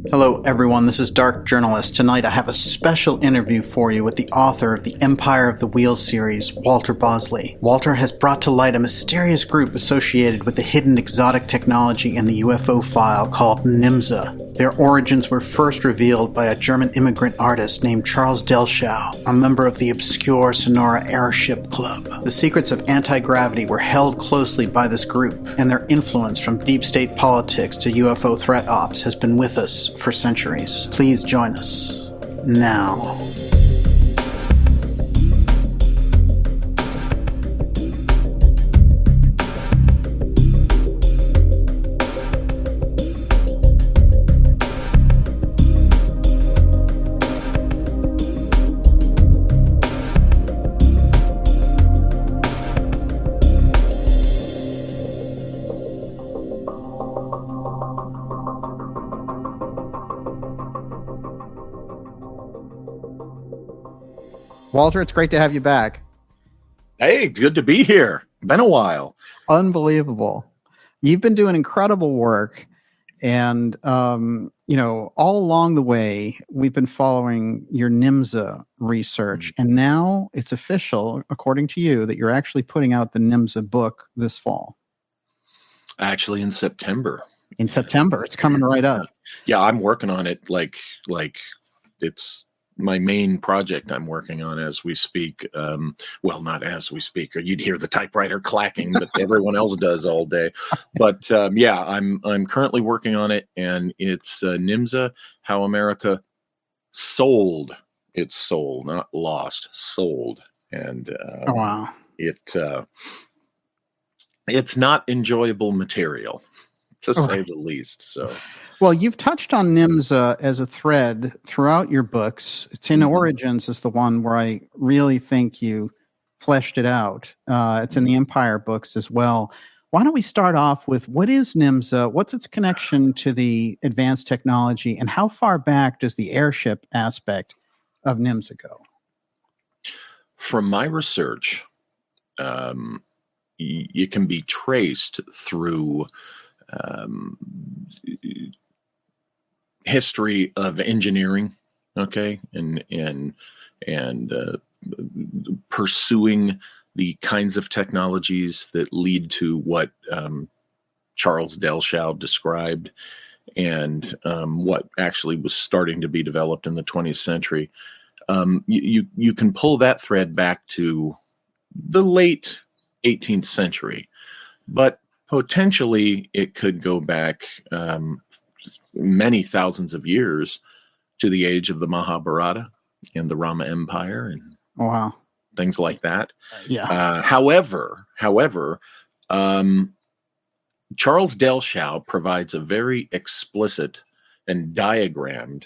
Hello everyone, this is Dark Journalist. Tonight I have a special interview for you with the author of the Empire of the Wheels series, Walter Bosley. Walter has brought to light a mysterious group associated with the hidden exotic technology in the UFO file called NIMSA. Their origins were first revealed by a German immigrant artist named Charles Delschau, a member of the obscure Sonora Airship Club. The secrets of anti-gravity were held closely by this group, and their influence from deep state politics to UFO threat ops has been with us for centuries. Please join us now. Walter, it's great to have you back. Hey, good to be here. Been a while. Unbelievable. You've been doing incredible work. And, all along the way, we've been following your NIMSA research. And now it's official, according to you, that you're actually putting out the NIMSA book this fall. Actually, in September. In September. It's coming right up. Yeah, I'm working on it like it's my main project I'm working on as we speak. Well, not as we speak. You'd hear the typewriter clacking, but everyone else does all day. But I'm currently working on it, and it's NIMSA: How America Sold its Soul, not lost, sold. And oh, wow, it's not enjoyable material, to say the least. So. Well, you've touched on NIMSA as a thread throughout your books. It's in Origins is the one where I really think you fleshed it out. It's in the Empire books as well. Why don't we start off with what is NIMSA? What's its connection to the advanced technology? And how far back does the airship aspect of NIMSA go? From my research, it can be traced through history of engineering, okay, and pursuing the kinds of technologies that lead to what Charles Delschau described, and what actually was starting to be developed in the 20th century. You can pull that thread back to the late 18th century, but potentially it could go back many thousands of years to the age of the Mahabharata and the Rama Empire and things like that. Yeah. However, Charles Delschau provides a very explicit and diagrammed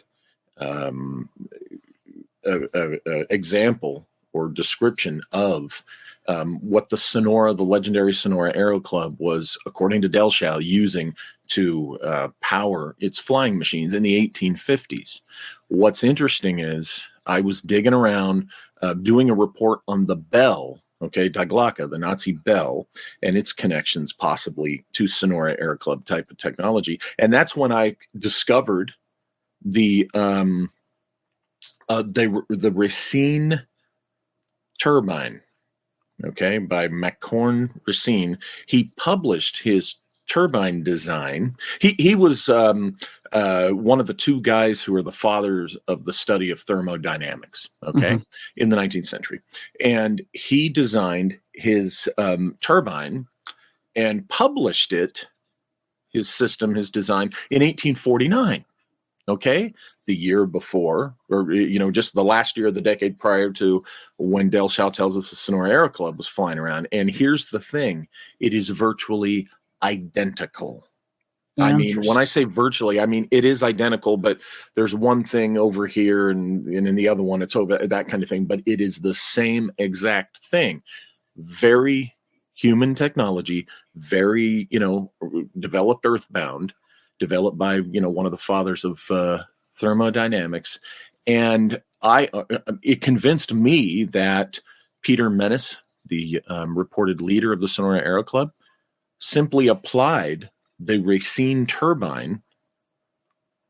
example or description of what the legendary Sonora Aero Club was, according to Delschau, using to power its flying machines in the 1850s. What's interesting is I was digging around, doing a report on the Bell, Die Glocke, the Nazi Bell, and its connections possibly to Sonora Aero Club type of technology. And that's when I discovered the Racine turbine, by McCorn Racine. He published his turbine design. He was one of the two guys who are the fathers of the study of thermodynamics, in the 19th century. And he designed his turbine and published it, his system, his design, in 1849. The year before, or just the last year of the decade prior to when Delschau tells us the Sonora Aero Club was flying around. And here's the thing: it is virtually identical. I mean, when I say virtually, I mean it is identical, but there's one thing over here, and in the other one it's over, that kind of thing. But it is the same exact thing. Very human technology, very developed earthbound. Developed by one of the fathers of thermodynamics, and it convinced me that Peter Menes, the reported leader of the Sonora Aero Club, simply applied the Racine turbine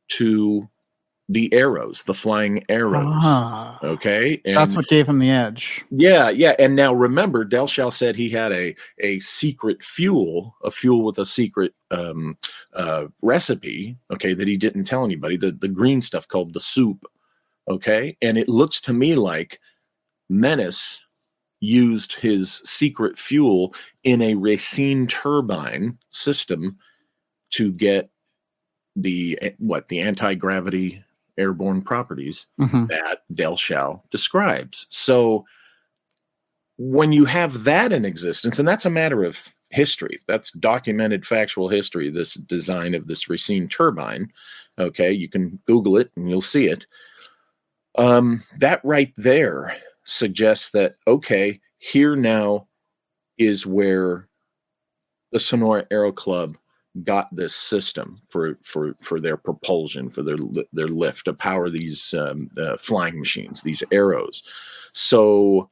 to the arrows, the flying arrows. Ah, okay. And that's what gave him the edge. yeah. And now remember, Delshau said he had a secret fuel, a fuel with a secret recipe, okay, that he didn't tell anybody, the green stuff called the soup. Okay. And it looks to me like Menace used his secret fuel in a Racine turbine system to get the anti-gravity airborne properties that Delshau describes. So when you have that in existence, and that's a matter of history, that's documented factual history, this design of this Racine turbine, okay, you can Google it and you'll see it. That right there suggests that, okay, here now is where the Sonora Aero Club got this system for their propulsion, for their lift to power these flying machines, these arrows. So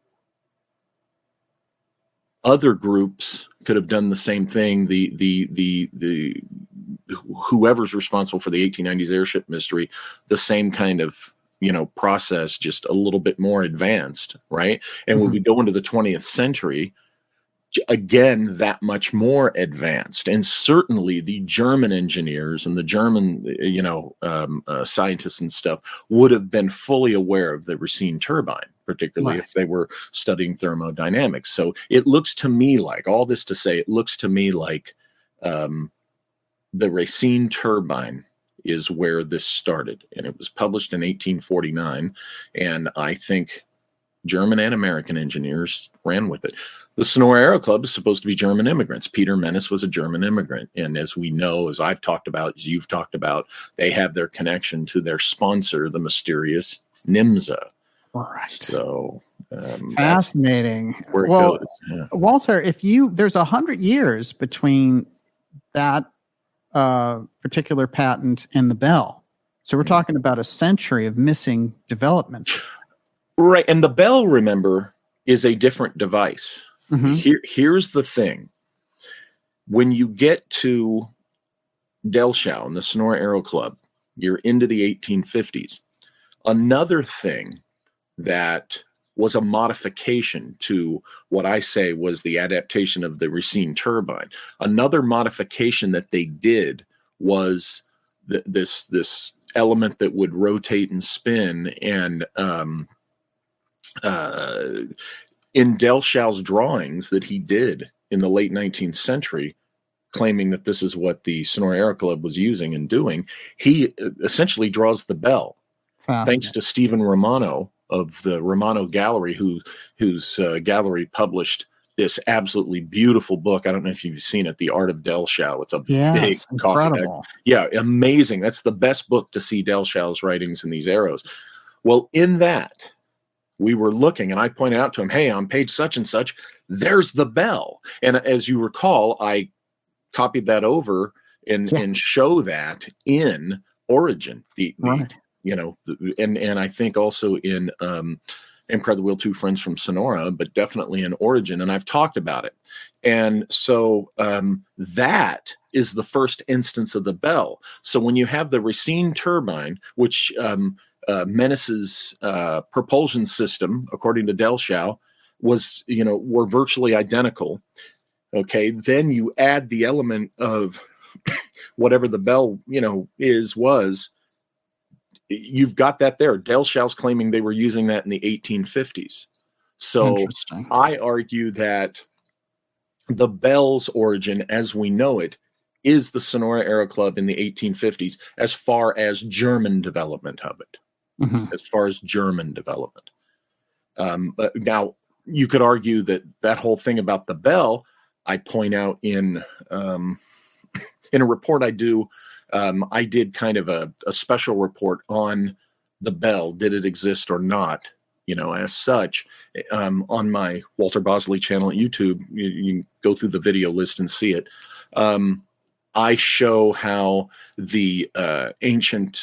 other groups could have done the same thing. The whoever's responsible for the 1890s airship mystery, the same kind of process, just a little bit more advanced, right? And when we go into the 20th century, again, that much more advanced. And certainly the German engineers and the German, scientists and stuff would have been fully aware of the Racine turbine, particularly if they were studying thermodynamics. So it looks to me like, all this to say, it looks to me like the Racine turbine is where this started. And it was published in 1849. And I think German and American engineers ran with it. The Sonora Aero Club is supposed to be German immigrants. Peter Menace was a German immigrant. And as we know, as I've talked about, as you've talked about, they have their connection to their sponsor, the mysterious NIMSA. Right. So fascinating. Where it goes. Yeah. Walter, there's 100 years between that particular patent and the Bell. So we're talking about a century of missing development. Right. And the Bell, remember, is a different device. Here's the thing. When you get to Delshau and the Sonora Aero Club, you're into the 1850s. Another thing that was a modification to what I say was the adaptation of the Racine turbine. Another modification that they did was this element that would rotate and spin. And in Delshau's drawings that he did in the late 19th century, claiming that this is what the Sonora Aero Club was using and doing, he essentially draws the Bell. Thanks to Stephen Romano of the Romano Gallery, whose gallery published this absolutely beautiful book. I don't know if you've seen it, The Art of Delshau. It's a big coffee bag. Yeah, amazing. That's the best book to see Delshau's writings in these arrows. Well, in that, we were looking, and I pointed out to him, hey, on page such and such, there's the Bell. And as you recall, I copied that over and show that in Origin. And I think also in Empire of the Wheel 2 Friends from Sonora, but definitely in Origin, and I've talked about it. And so that is the first instance of the Bell. So when you have the Racine turbine, which Menace's propulsion system, according to Delshau, were virtually identical. Okay, then you add the element of whatever the Bell, was. You've got that there. Delshau's claiming they were using that in the 1850s. So I argue that the Bell's origin, as we know it, is the Sonora Aero Club in the 1850s, as far as German development of it. As far as German development. But now, you could argue that whole thing about the Bell, I point out in a report I do. I did kind of a special report on the Bell. Did it exist or not? As such, on my Walter Bosley channel at YouTube, you can go through the video list and see it. I show how the ancient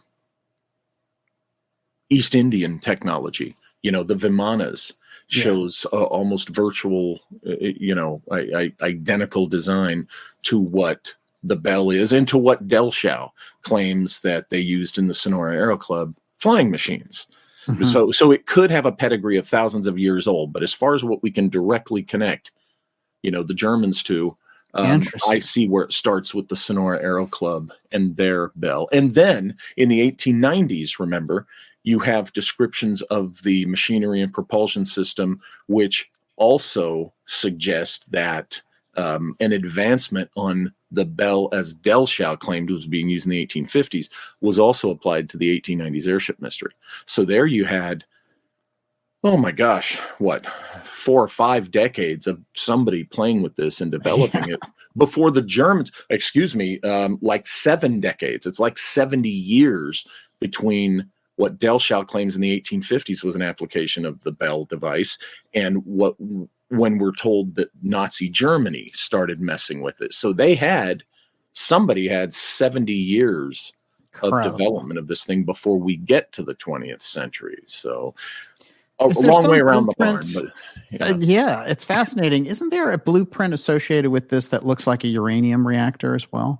East Indian technology, the Vimanas, shows almost virtual, identical design to what the Bell is, and to what Delschow claims that they used in the Sonora Aero Club flying machines. Mhm. So it could have a pedigree of thousands of years old, but as far as what we can directly connect, the Germans to, I see where it starts with the Sonora Aero Club and their Bell. And then in the 1890s, remember, you have descriptions of the machinery and propulsion system, which also suggest that an advancement on the Bell, as Delschow claimed was being used in the 1850s, was also applied to the 1890s airship mystery. So there you had, oh my gosh, what, 4 or 5 decades of somebody playing with this and developing it before the Germans, like 7 decades. It's like 70 years between what Delschow claims in the 1850s was an application of the Bell device and when we're told that Nazi Germany started messing with it. So somebody had 70 years of development of this thing before we get to the 20th century. So a long way around the barn. But, yeah, it's fascinating. Isn't there a blueprint associated with this that looks like a uranium reactor as well?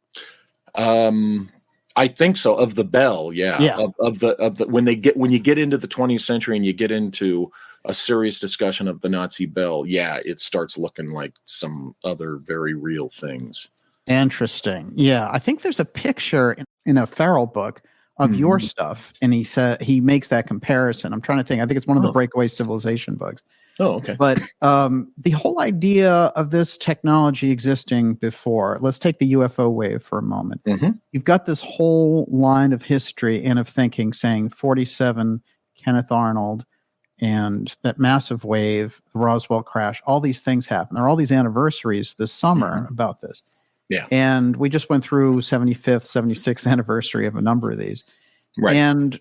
I think so. Of the Bell, yeah. Of the when you get into the 20th century and you get into a serious discussion of the Nazi Bell, yeah, it starts looking like some other very real things. Interesting. Yeah, I think there's a picture in a Farrell book of your stuff, and he makes that comparison. I'm trying to think. I think it's one of the Breakaway Civilization books. Oh, okay. But the whole idea of this technology existing before, let's take the UFO wave for a moment. Mm-hmm. You've got this whole line of history and of thinking saying 47, Kenneth Arnold, and that massive wave, the Roswell crash, all these things happen. There are all these anniversaries this summer about this. Yeah. And we just went through 75th, 76th anniversary of a number of these. Right. And,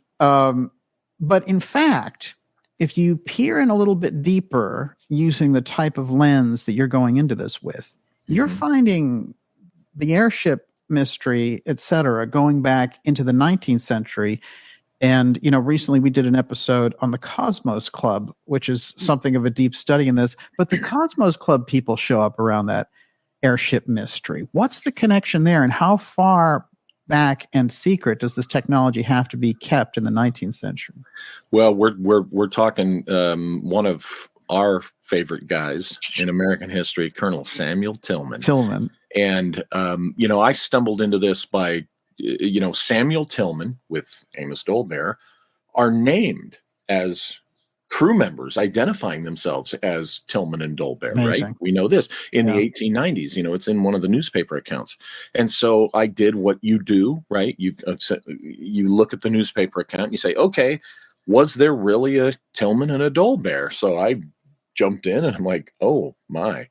but in fact, if you peer in a little bit deeper using the type of lens that you're going into this with, you're finding the airship mystery, et cetera, going back into the 19th century. And, recently we did an episode on the Cosmos Club, which is something of a deep study in this. But the Cosmos Club people show up around that airship mystery. What's the connection there, and how far back and secret does this technology have to be kept in the 19th century? Well, we're talking one of our favorite guys in American history, Colonel Samuel Tillman. And I stumbled into this by Samuel Tillman with Amos Dolbear are named as crew members identifying themselves as Tillman and Dolbear. Amazing. Right? We know this in the 1890s, it's in one of the newspaper accounts. And so I did what you do, right? You look at the newspaper account and you say, okay, was there really a Tillman and a Dolbear? So I jumped in and I'm like, oh my,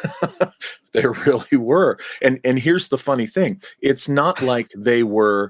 there really were. And here's the funny thing. It's not like they were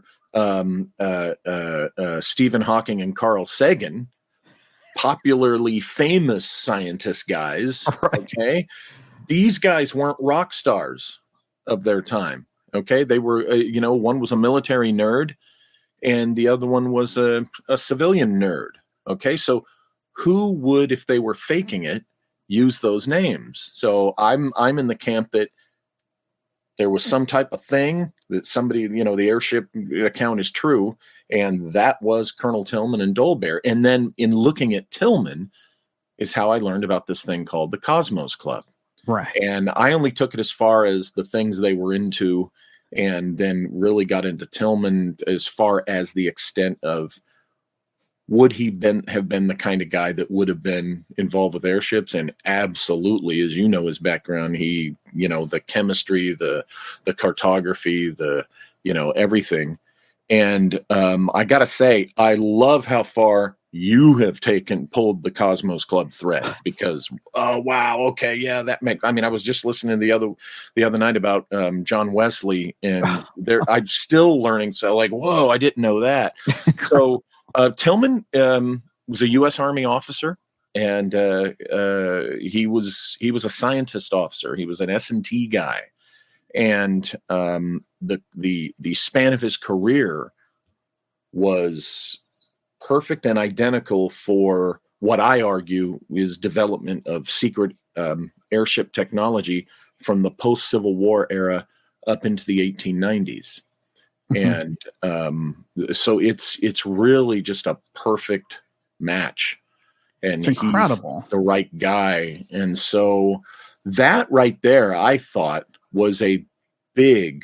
Stephen Hawking and Carl Sagan, popularly famous scientist guys. Right. Okay. These guys weren't rock stars of their time. Okay. They were, one was a military nerd and the other one was a civilian nerd. Okay. So who would, if they were faking it, use those names? So I'm in the camp that there was some type of thing that somebody, the airship account is true. And that was Colonel Tillman and Dolbear. And then in looking at Tillman is how I learned about this thing called the Cosmos Club. Right. And I only took it as far as the things they were into, and then really got into Tillman as far as the extent of would he have been the kind of guy that would have been involved with airships? And absolutely, as you know, his background, he, the chemistry, the cartography, everything. And I got to say, I love how far you have pulled the Cosmos Club thread, because, oh, wow. Okay. Yeah, I was just listening the other night about John Wesley, and I'm still learning. So like, whoa, I didn't know that. So Tillman was a U.S. Army officer, and he was a scientist officer. He was an S&T guy. And the span of his career was perfect and identical for what I argue is development of secret airship technology from the post-Civil War era up into the 1890s. Mhm. And so it's really just a perfect match, and It's he's incredible. the right guy. And so that right there, I thought, was a big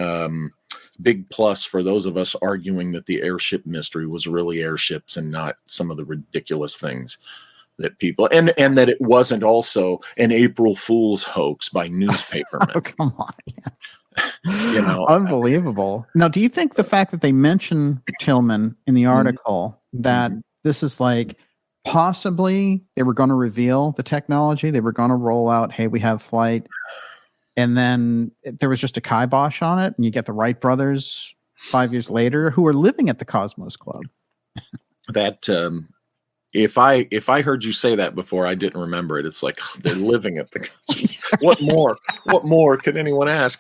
big plus for those of us arguing that the airship mystery was really airships and not some of the ridiculous things that people, and that it wasn't also an April Fool's hoax by newspapermen. Oh, come on. You know. Unbelievable. Now, do you think the fact that they mention Tillman in the article, that Mhm. this is like possibly they were going to reveal the technology, they were going to roll out, hey, we have flight, and then there was just a kibosh on it, and you get the Wright brothers 5 years later who are living at the Cosmos Club? That if I heard you say that before, I didn't remember it. It's like they're living at the. What more? What more could anyone ask?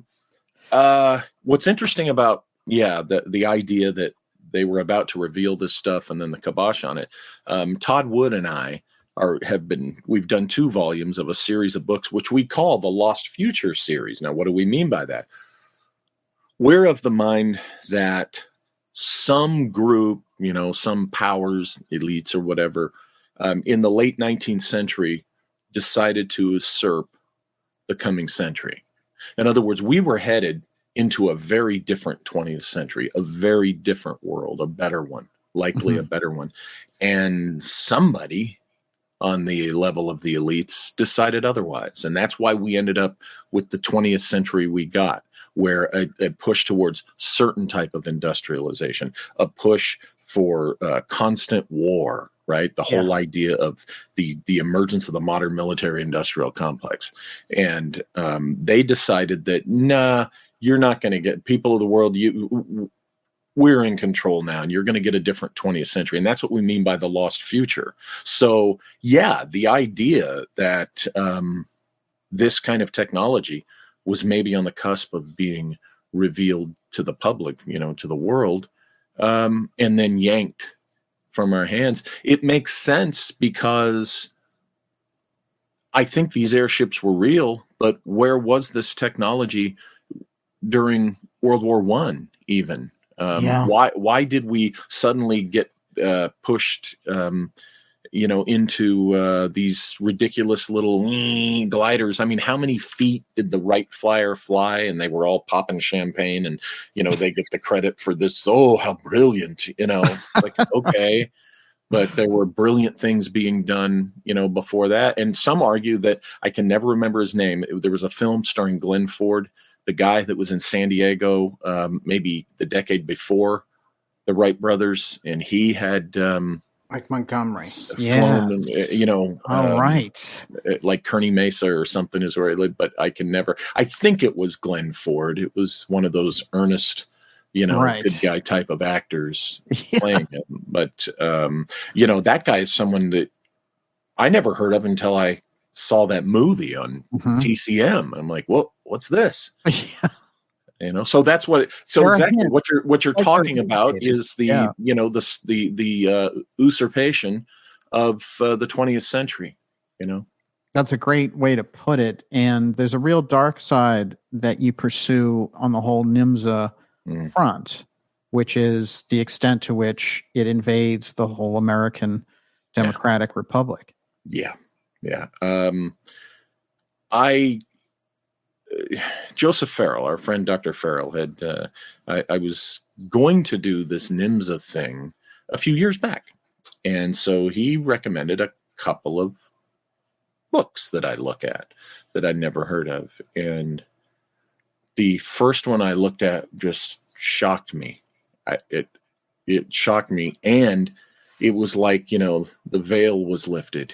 What's interesting about the idea that they were about to reveal this stuff and then the kibosh on it. Todd Wood and I we've done 2 volumes of a series of books which we call the Lost Future series. Now, what do we mean by that? We're of the mind that some group, some powers, elites or whatever, in the late 19th century decided to usurp the coming century. In other words, we were headed into a very different 20th century, a very different world, a better one, likely a better one. And somebody on the level of the elites decided otherwise. And that's why we ended up with the 20th century we got, where a push towards certain type of industrialization, a push for constant war, right? The whole idea of the emergence of the modern military industrial complex. And they decided that, nah, you're not going to get people of the world. We're in control now, and you're going to get a different 20th century. And that's what we mean by the lost future. So, the idea that this kind of technology was maybe on the cusp of being revealed to the public, to the world, and then yanked from our hands. It makes sense because I think these airships were real, but where was this technology during World War I even? Why did we suddenly get pushed, into these ridiculous little gliders? I mean, how many feet did the Wright Flyer fly? And they were all popping champagne, and they get the credit for this. Oh, how brilliant! Like, okay. But there were brilliant things being done, before that. And some argue that, I can never remember his name. There was a film starring Glenn Ford, the guy that was in San Diego, maybe the decade before the Wright brothers, and he had Mike Montgomery. flown, right. like Kearny Mesa or something is where he lived. But I think it was Glenn Ford. It was one of those earnest, good guy type of actors playing him. But, that guy is someone that I never heard of until I saw that movie on TCM. I'm like, well, what's this? So that's exactly what you're talking about is the usurpation of the 20th century. That's a great way to put it. And there's a real dark side that you pursue on the whole NIMSA front, which is the extent to which it invades the whole American Democratic Republic. Yeah. Joseph Farrell, our friend Dr. Farrell, had I was going to do this NIMSA thing a few years back. And so he recommended a couple of books that I look at that I'd never heard of. And the first one I looked at just shocked me. It shocked me. And it was like, the veil was lifted.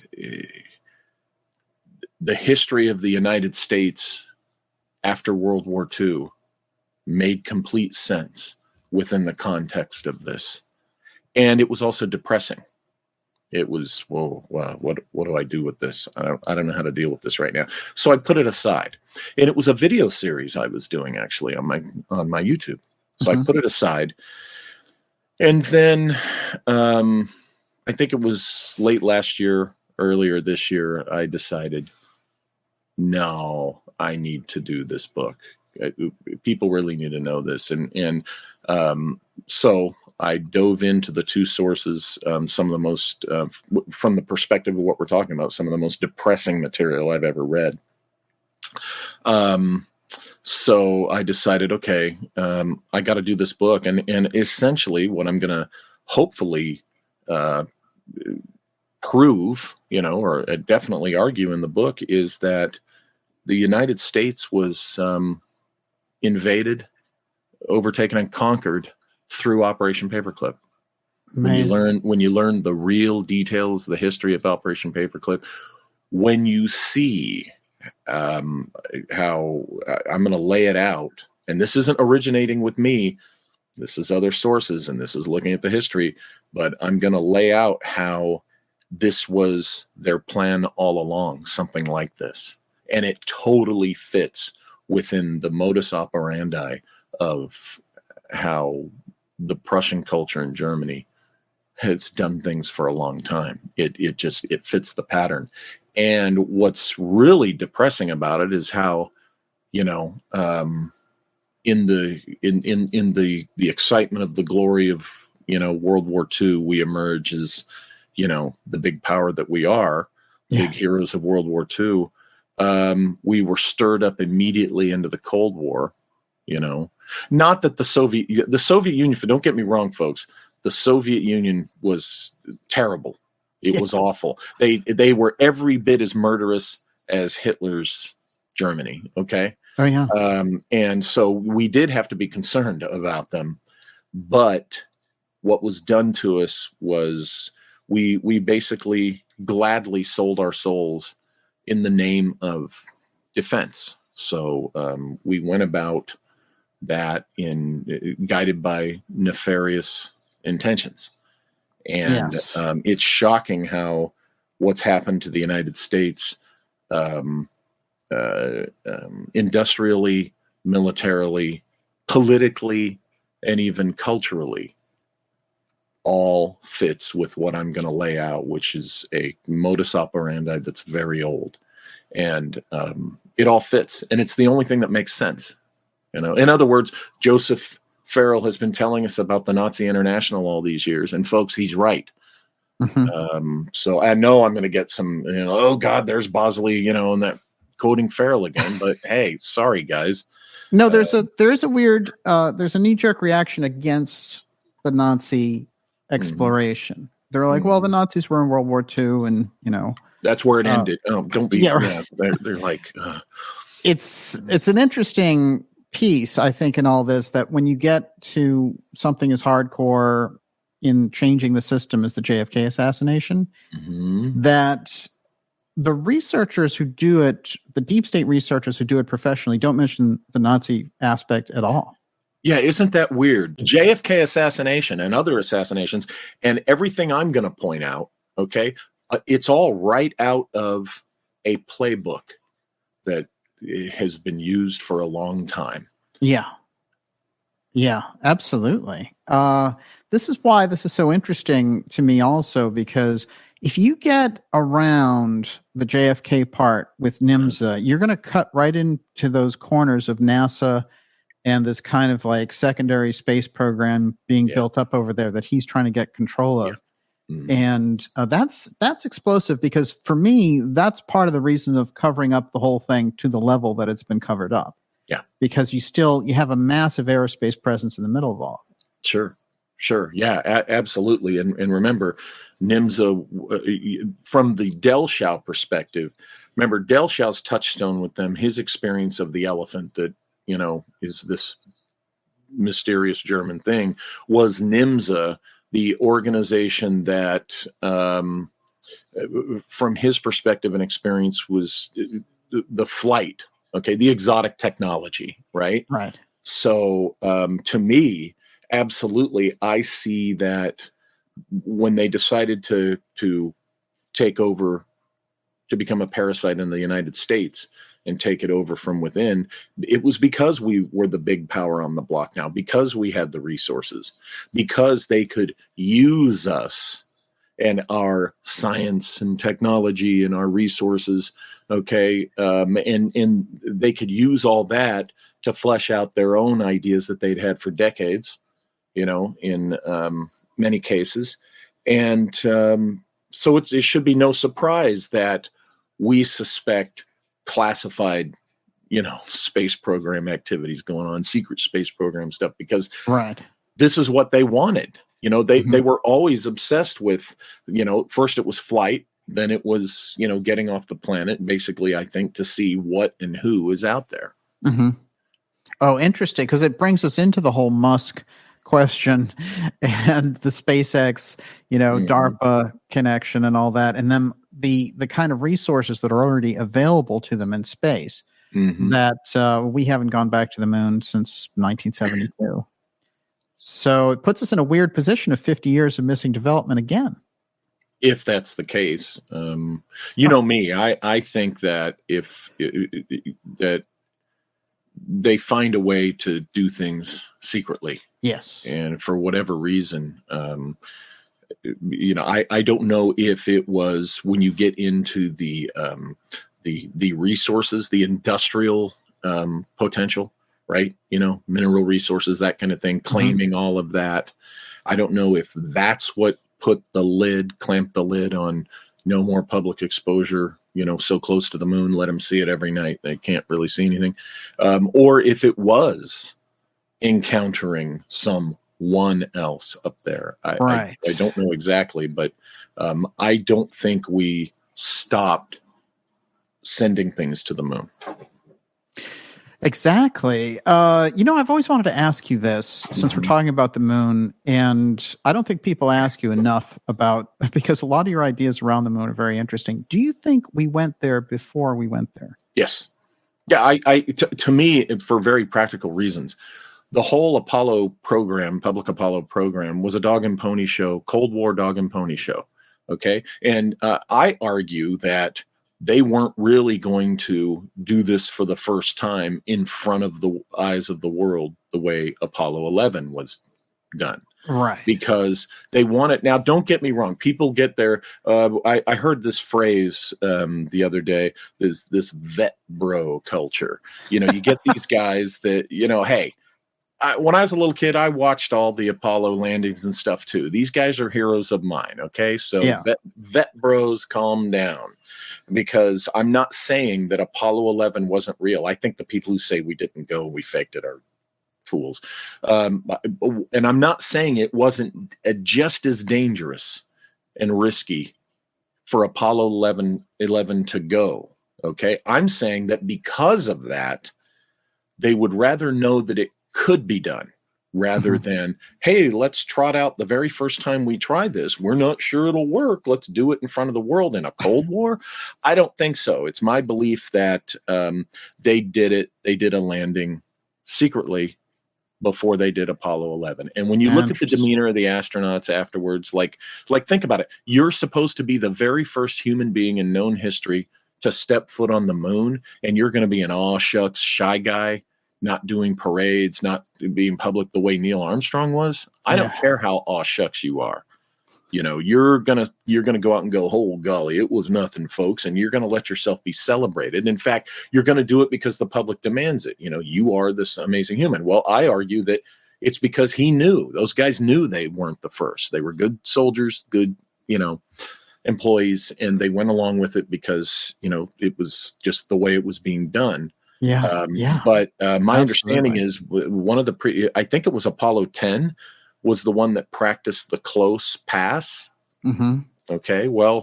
The history of the United States after World War II made complete sense within the context of this. And it was also depressing. It was, whoa, wow, what do I do with this? I don't know how to deal with this right now. So I put it aside. And it was a video series I was doing actually on my YouTube. So I put it aside. And then I think it was late last year, earlier this year, I decided, no, I need to do this book. people really need to know this. So I dove into the two sources, some of the most, from the perspective of what we're talking about, some of the most depressing material I've ever read. So I decided, okay, I got to do this book. And essentially what I'm going to hopefully prove, or definitely argue in the book, is that the United States was invaded, overtaken, and conquered through Operation Paperclip. When you learn the real details, the history of Operation Paperclip, when you see how I'm going to lay it out, and this isn't originating with me, this is other sources, and this is looking at the history, but I'm going to lay out how this was their plan all along, something like this. And it totally fits within the modus operandi of how the Prussian culture in Germany has done things for a long time. It fits the pattern. And what's really depressing about it is how, in the excitement of the glory of, World War II, we emerge as, the big power that we are, big heroes of World War II. We were stirred up immediately into the Cold War, not that the Soviet Union, don't get me wrong, folks, the Soviet Union was terrible. It was awful. They were every bit as murderous as Hitler's Germany. Okay. Oh yeah. And so we did have to be concerned about them, but what was done to us was we basically gladly sold our souls in the name of defense. So we went about that guided by nefarious intentions. And it's shocking how what's happened to the United States industrially, militarily, politically, and even culturally all fits with what I'm going to lay out, which is a modus operandi that's very old. And it all fits. And it's the only thing that makes sense. In other words, Joseph Farrell has been telling us about the Nazi International all these years. And folks, he's right. Mm-hmm. So I know I'm going to get some, oh God, there's Bosley, and that quoting Farrell again, but hey, sorry guys. No, there's a weird, there's a knee-jerk reaction against the Nazi exploration. Mm-hmm. They're like, well, the Nazis were in World War II and, that's where it ended. Oh, don't be, they're like, It's an interesting piece, I think, in all this, that when you get to something as hardcore in changing the system as the JFK assassination, that the researchers who do it, the deep state researchers who do it professionally, don't mention the Nazi aspect at all. Yeah, isn't that weird? JFK assassination and other assassinations and everything I'm going to point out, okay, it's all right out of a playbook that has been used for a long time. Yeah, absolutely. This is why this is so interesting to me also, because if you get around the JFK part with NIMSA, you're going to cut right into those corners of NASA and this kind of like secondary space program being built up over there that he's trying to get control of. And that's explosive, because for me, that's part of the reason of covering up the whole thing to the level that it's been covered up. Yeah. Because you have a massive aerospace presence in the middle of all of it. Sure. Yeah, absolutely. And remember, NIMSA, from the Delschau perspective, remember Delschau's touchstone with them, his experience of the elephant that, is this mysterious German thing, was NIMSA, the organization that, from his perspective and experience, was the flight, okay, the exotic technology, right? Right. So to me, absolutely, I see that when they decided to take over, to become a parasite in the United States and take it over from within, it was because we were the big power on the block now, because we had the resources, because they could use us and our science and technology and our resources, okay, and they could use all that to flesh out their own ideas that they'd had for decades, in many cases. And so it should be no surprise that we suspect classified, space program activities going on, secret space program stuff, because this is what they wanted. They were always obsessed with, first it was flight, then it was, getting off the planet, basically, I think, to see what and who is out there. Mm-hmm. Oh, interesting, because it brings us into the whole Musk question and the SpaceX, DARPA connection and all that, and then the kind of resources that are already available to them in space that we haven't gone back to the moon since 1972. So it puts us in a weird position of 50 years of missing development again. If that's the case, know me, I think that that they find a way to do things secretly. Yes. And for whatever reason, I don't know if it was when you get into the resources, the industrial potential, right? Mineral resources, that kind of thing, claiming all of that. I don't know if that's what clamped the lid on no more public exposure, so close to the moon, let them see it every night. They can't really see anything. Or if it was encountering someone else up there. I don't know exactly, but I don't think we stopped sending things to the moon. Exactly. I've always wanted to ask you this since we're talking about the moon, and I don't think people ask you enough because a lot of your ideas around the moon are very interesting. Do you think we went there before we went there? Yes. Yeah. To me, for very practical reasons, the whole Apollo program, public Apollo program, was a dog and pony show, Cold War dog and pony show. Okay. And I argue that they weren't really going to do this for the first time in front of the eyes of the world the way Apollo 11 was done. Right. Because they want it. Now, don't get me wrong. People get there. I heard this phrase the other day, this vet bro culture. You get these guys that, hey, when I was a little kid, I watched all the Apollo landings and stuff too. These guys are heroes of mine. Okay. So vet bros, calm down. Because I'm not saying that Apollo 11 wasn't real. I think the people who say we didn't go, we faked it, are fools. And I'm not saying it wasn't just as dangerous and risky for Apollo 11 to go. Okay. I'm saying that because of that, they would rather know that it could be done rather than, hey, let's trot out the very first time we try this. We're not sure it'll work. Let's do it in front of the world in a Cold War. I don't think so. It's my belief that they did it. They did a landing secretly before they did Apollo 11. And when you look at the demeanor of the astronauts afterwards, like think about it. You're supposed to be the very first human being in known history to step foot on the moon, and you're going to be an aw shucks shy guy, not doing parades, not being public the way Neil Armstrong was. I don't care how aw shucks you are. You're gonna go out and go, oh golly, it was nothing, folks, and you're gonna let yourself be celebrated. In fact, you're gonna do it because the public demands it. You are this amazing human. Well, I argue that it's because those guys knew they weren't the first. They were good soldiers, good, employees, and they went along with it because, it was just the way it was being done. But my understanding is one of I think it was Apollo 10 was the one that practiced the close pass. Okay. Well,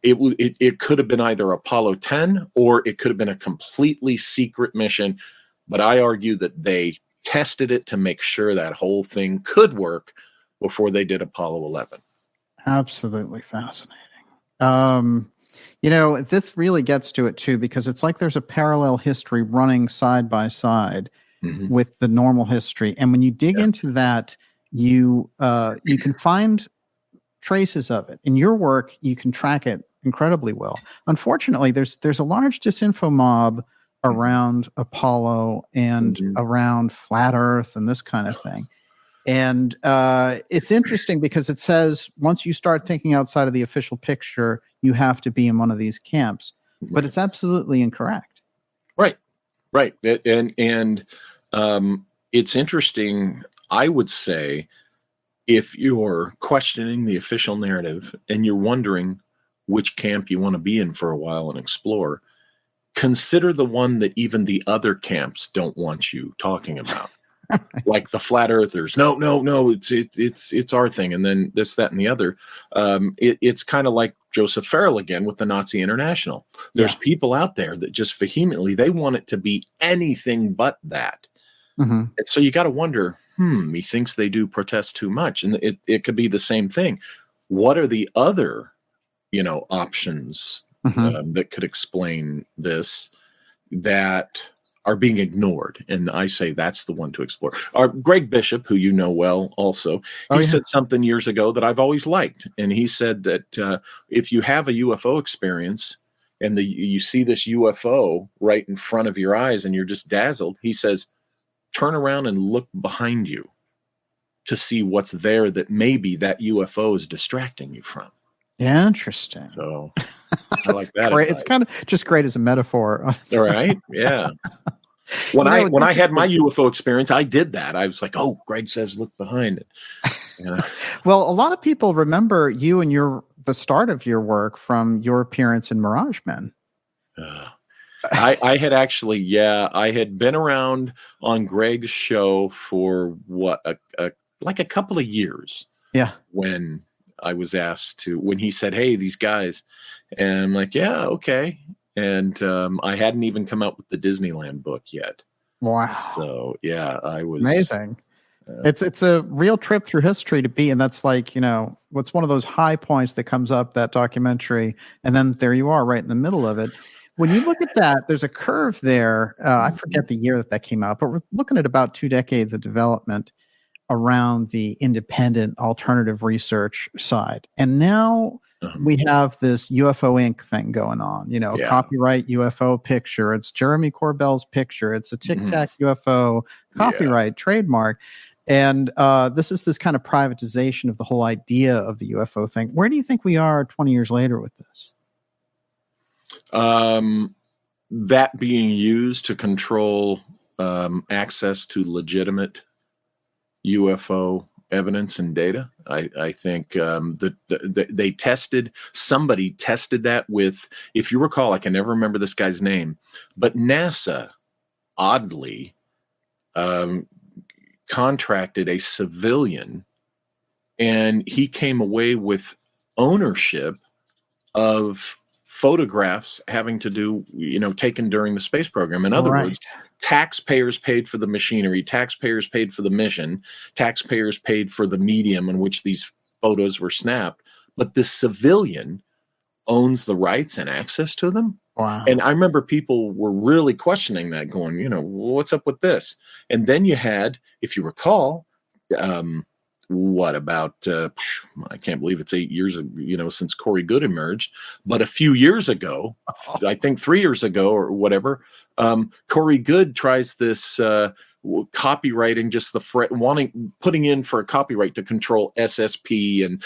it could have been either Apollo 10 or it could have been a completely secret mission. But I argue that they tested it to make sure that whole thing could work before they did Apollo 11. Absolutely fascinating. This really gets to it too, because it's like there's a parallel history running side by side with the normal history. And when you dig into that, you can find traces of it. In your work, you can track it incredibly well. Unfortunately, there's a large disinfo mob around Apollo and around flat Earth and this kind of thing. And it's interesting because it says once you start thinking outside of the official picture, you have to be in one of these camps. But it's absolutely incorrect. Right. And It's interesting. I would say if you're questioning the official narrative and you're wondering which camp you want to be in for a while and explore, consider the one that even the other camps don't want you talking about. Like the flat earthers. No, it's our thing. And then this, that, and the other. It's kind of like Joseph Farrell again with the Nazi International. There's people out there that just vehemently, they want it to be anything but that. And so you got to wonder, he thinks they do protest too much. And it could be the same thing. What are the other, options that could explain this that are being ignored? And I say that's the one to explore. Greg Bishop, who you know well also, he said something years ago that I've always liked. And he said that if you have a UFO experience and you see this UFO right in front of your eyes and you're just dazzled, he says, turn around and look behind you to see what's there that maybe that UFO is distracting you from. Interesting. So I like that. Great. It's kind of just great as a metaphor. All right. Yeah. When I had my UFO experience, I did that. I was like, oh, Greg says, look behind it. Well, a lot of people remember you and the start of your work from your appearance in Mirage Men. I had actually, I had been around on Greg's show for like a couple of years. Yeah. When I was asked when he said, hey, these guys, and I'm like, yeah, okay. And I hadn't even come out with the Disneyland book yet. Wow. So yeah, I was amazing. It's a real trip through history to be, and that's like, what's one of those high points that comes up, that documentary, and then there you are right in the middle of it. When you look at that, there's a curve there. I forget the year that came out, but we're looking at about 2 decades of development around the independent alternative research side. And now we have this UFO Inc. thing going on, copyright UFO picture. It's Jeremy Corbell's picture. It's a Tic Tac UFO copyright trademark. And this is this kind of privatization of the whole idea of the UFO thing. Where do you think we are 20 years later with this? That being used to control access to legitimate UFO evidence and data. I think somebody tested that with, if you recall, I can never remember this guy's name, but NASA oddly contracted a civilian, and he came away with ownership of photographs having to do, taken during the space program. In other words, taxpayers paid for the machinery, taxpayers paid for the mission, taxpayers paid for the medium in which these photos were snapped, but the civilian owns the rights and access to them. Wow. And I remember people were really questioning that, going, what's up with this? And then you had, if you recall, what about I can't believe it's 8 years since Corey Goode emerged, but a few years ago, I think 3 years ago or whatever, Corey Goode tries this copywriting, just putting in for a copyright to control SSP and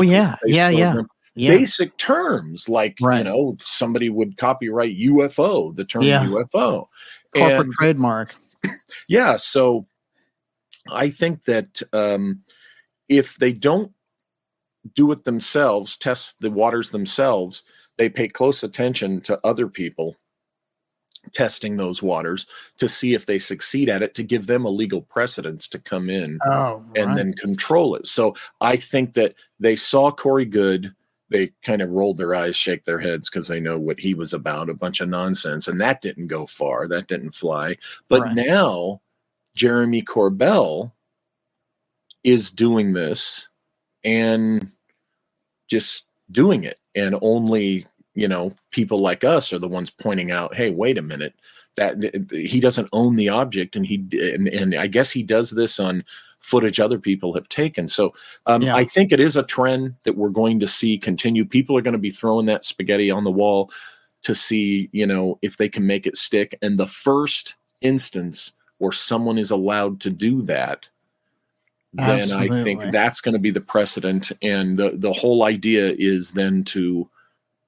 basic terms like somebody would copyright UFO, the term UFO, corporate trademark. Yeah, so I think that if they don't do it themselves, test the waters themselves, they pay close attention to other people testing those waters to see if they succeed at it, to give them a legal precedence to come in and then control it. So I think that they saw Corey Goode, they kind of rolled their eyes, shake their heads because they know what he was about, a bunch of nonsense. And that didn't go far. That didn't fly. But now Jeremy Corbell is doing this and just doing it. And only, people like us are the ones pointing out, hey, wait a minute, that he doesn't own the object. And I guess he does this on footage other people have taken. So I think it is a trend that we're going to see continue. People are going to be throwing that spaghetti on the wall to see, if they can make it stick. And the first instance where someone is allowed to do that, then I think that's going to be the precedent. And the whole idea is then to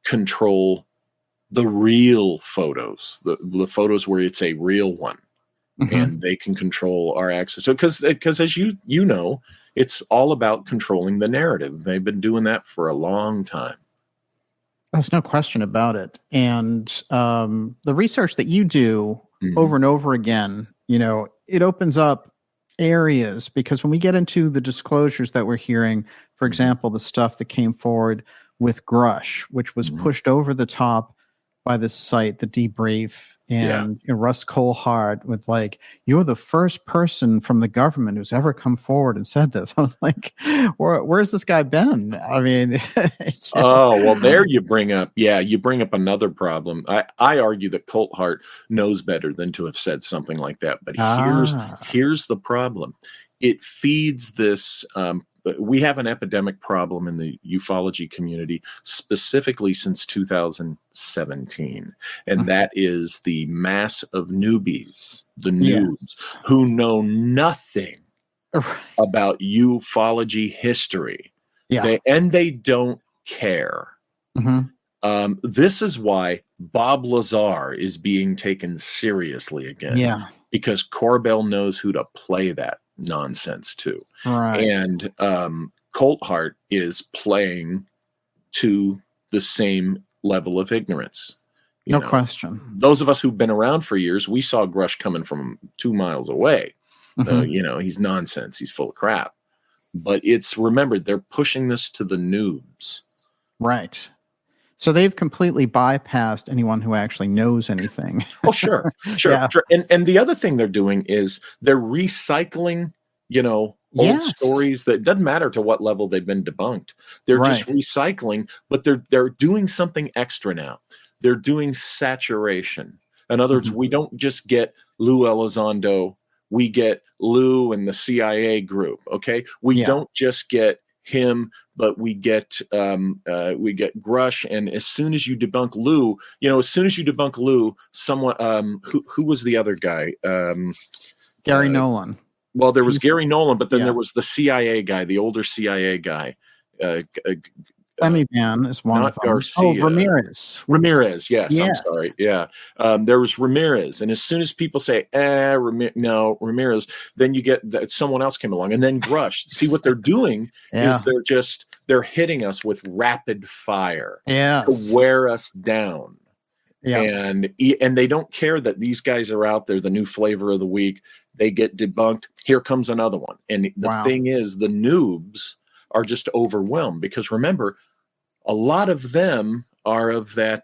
control the real photos, the photos where it's a real one. and they can control our access. So because as you know, it's all about controlling the narrative. They've been doing that for a long time. There's no question about it. And the research that you do over and over again, it opens up areas, because when we get into the disclosures that we're hearing, for example, the stuff that came forward with Grush, which was pushed over the top by this site, the Debrief, and Russ Coulthart with like, you're the first person from the government who's ever come forward and said this. I was like, where's this guy been? I mean, oh, well, there you bring up another problem. I argue that Coulthart knows better than to have said something like that. But here's the problem. It feeds this. We have an epidemic problem in the ufology community, specifically since 2017. And that is the mass of newbies, the noobs, who know nothing about ufology history. Yeah. They don't care. This is why Bob Lazar is being taken seriously again. Yeah. Because Corbell knows who to play that nonsense to. Right. And Coulthart is playing to the same level of ignorance. No question. Those of us who've been around for years, we saw Grush coming from 2 miles away. He's nonsense. He's full of crap. But remember, they're pushing this to the noobs. Right. So they've completely bypassed anyone who actually knows anything. Oh, sure. And the other thing they're doing is they're recycling, old stories that doesn't matter to what level they've been debunked. They're just recycling, but they're doing something extra now. They're doing saturation. In other words, we don't just get Lou Elizondo. We get Lou and the CIA group. Okay. We don't just get him, but we get Grush, and as soon as you debunk Lou, someone who was the other guy? Gary Nolan. Well, there was Gary Nolan, but then there was the CIA guy, the older CIA guy. Femi Van is one of them. Garcia. Oh, Ramirez. Ramirez, yes. I'm sorry. Yeah. There was Ramirez. And as soon as people say, Ramirez, then you get that someone else came along. And then Grush. See, what they're doing is they're hitting us with rapid fire to wear us down. Yeah. And they don't care that these guys are out there, the new flavor of the week. They get debunked. Here comes another one. And the thing is, the noobs are just overwhelmed, because remember, a lot of them are of that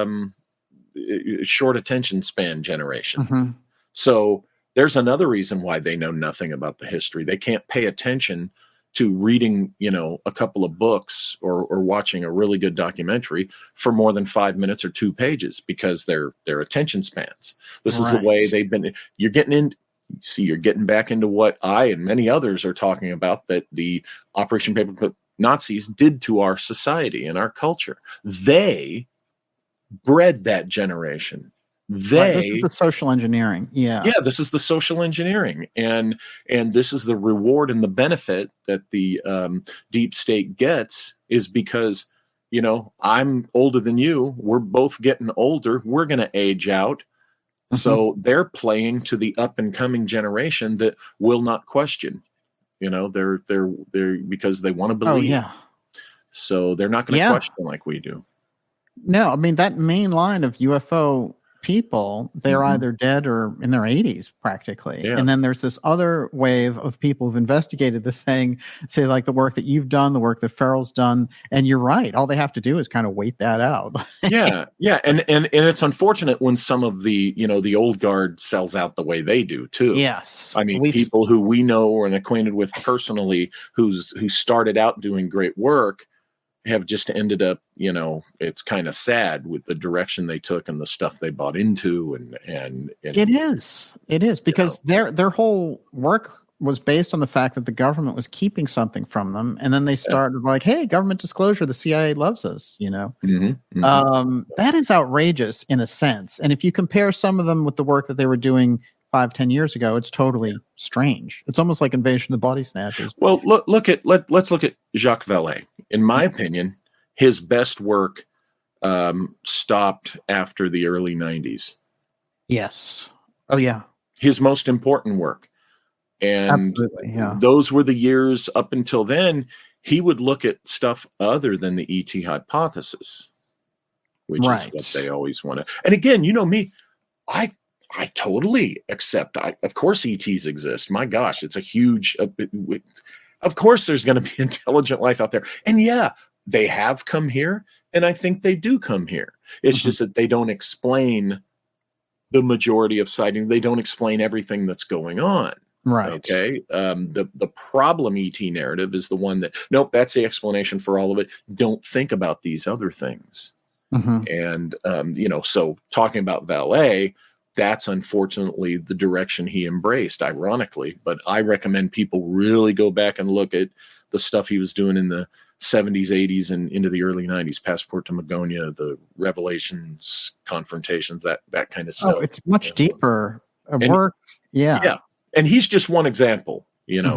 short attention span generation. So there's another reason why they know nothing about the history. They can't pay attention to reading, a couple of books or watching a really good documentary for more than 5 minutes or 2 pages, because their attention spans. This is the way they've been. You're getting back into what I and many others are talking about, that the Operation Paperclip Nazis did to our society and our culture. They bred that generation. This is the social engineering. This is the social engineering, and this is the reward and the benefit that the deep state gets, is because I'm older than you. We're both getting older. We're going to age out. So they're playing to the up and coming generation that will not question. They're because they want to believe. Oh, yeah. So they're not going to question like we do. No, I mean, that main line of UFO people, they're either dead or in their 80s practically. Yeah. And then there's this other wave of people who've investigated the thing, say like the work that you've done, the work that Farrell's done. And you're right. All they have to do is kind of wait that out. Yeah. And it's unfortunate when some of the, the old guard sells out the way they do too. Yes. I mean, people who we know and acquainted with personally, who started out doing great work, have just ended up, it's kind of sad with the direction they took and the stuff they bought into, and it is because their whole work was based on the fact that the government was keeping something from them, and then they started like, hey, government disclosure, the CIA loves us, that is outrageous in a sense. And if you compare some of them with the work that they were doing 5-10 years ago, it's totally strange. It's almost like Invasion of the Body Snatchers. Well, let's look at Jacques Vallée. In my opinion, his best work stopped after the early 90s. Yes. Oh yeah. his most important work. And Absolutely, yeah. those were the years up until then. He would look at stuff other than the ET hypothesis, which is what they always want to. And again, you know me, I totally accept. Of course, ETs exist. My gosh, it's a huge. Of course, there's going to be intelligent life out there, and yeah, they have come here, and I think they do come here. It's just that they don't explain the majority of sightings. They don't explain everything that's going on. Right. Okay. The problem ET narrative is the one that, nope, that's the explanation for all of it. Don't think about these other things. And, so talking about Vallée, that's unfortunately the direction he embraced, ironically. But I recommend people really go back and look at the stuff he was doing in the 70s, 80s, and into the early 90s, Passport to Magonia, the Revelations, Confrontations, that kind of stuff. Oh, it's much deeper work. Yeah. Yeah. And he's just one example,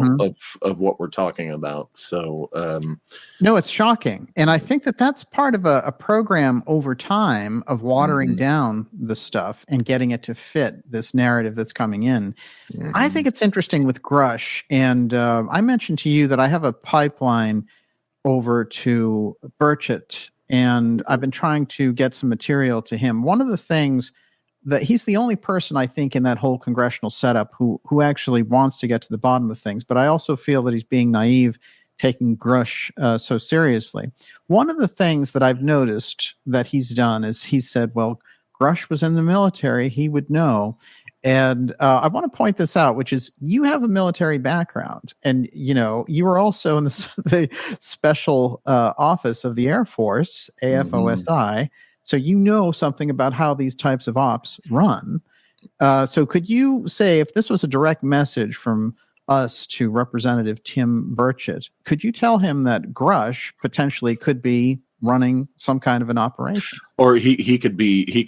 of what we're talking about. So, no, it's shocking. And I think that's part of a program over time of watering down the stuff and getting it to fit this narrative that's coming in. I think it's interesting with Grusch. And I mentioned to you that I have a pipeline over to Burchett, and I've been trying to get some material to him. One of the things that he's the only person I think in that whole congressional setup who actually wants to get to the bottom of things. But I also feel that he's being naive, taking Grusch so seriously. One of the things that I've noticed that he's done is he said, well, Grusch was in the military. He would know. And I want to point this out, which is you have a military background, and you were also in the special office of the Air Force, AFOSI. So you know something about how these types of ops run. So could you say, if this was a direct message from us to Representative Tim Burchett, could you tell him that Grusch potentially could be running some kind of an operation? Or he could be,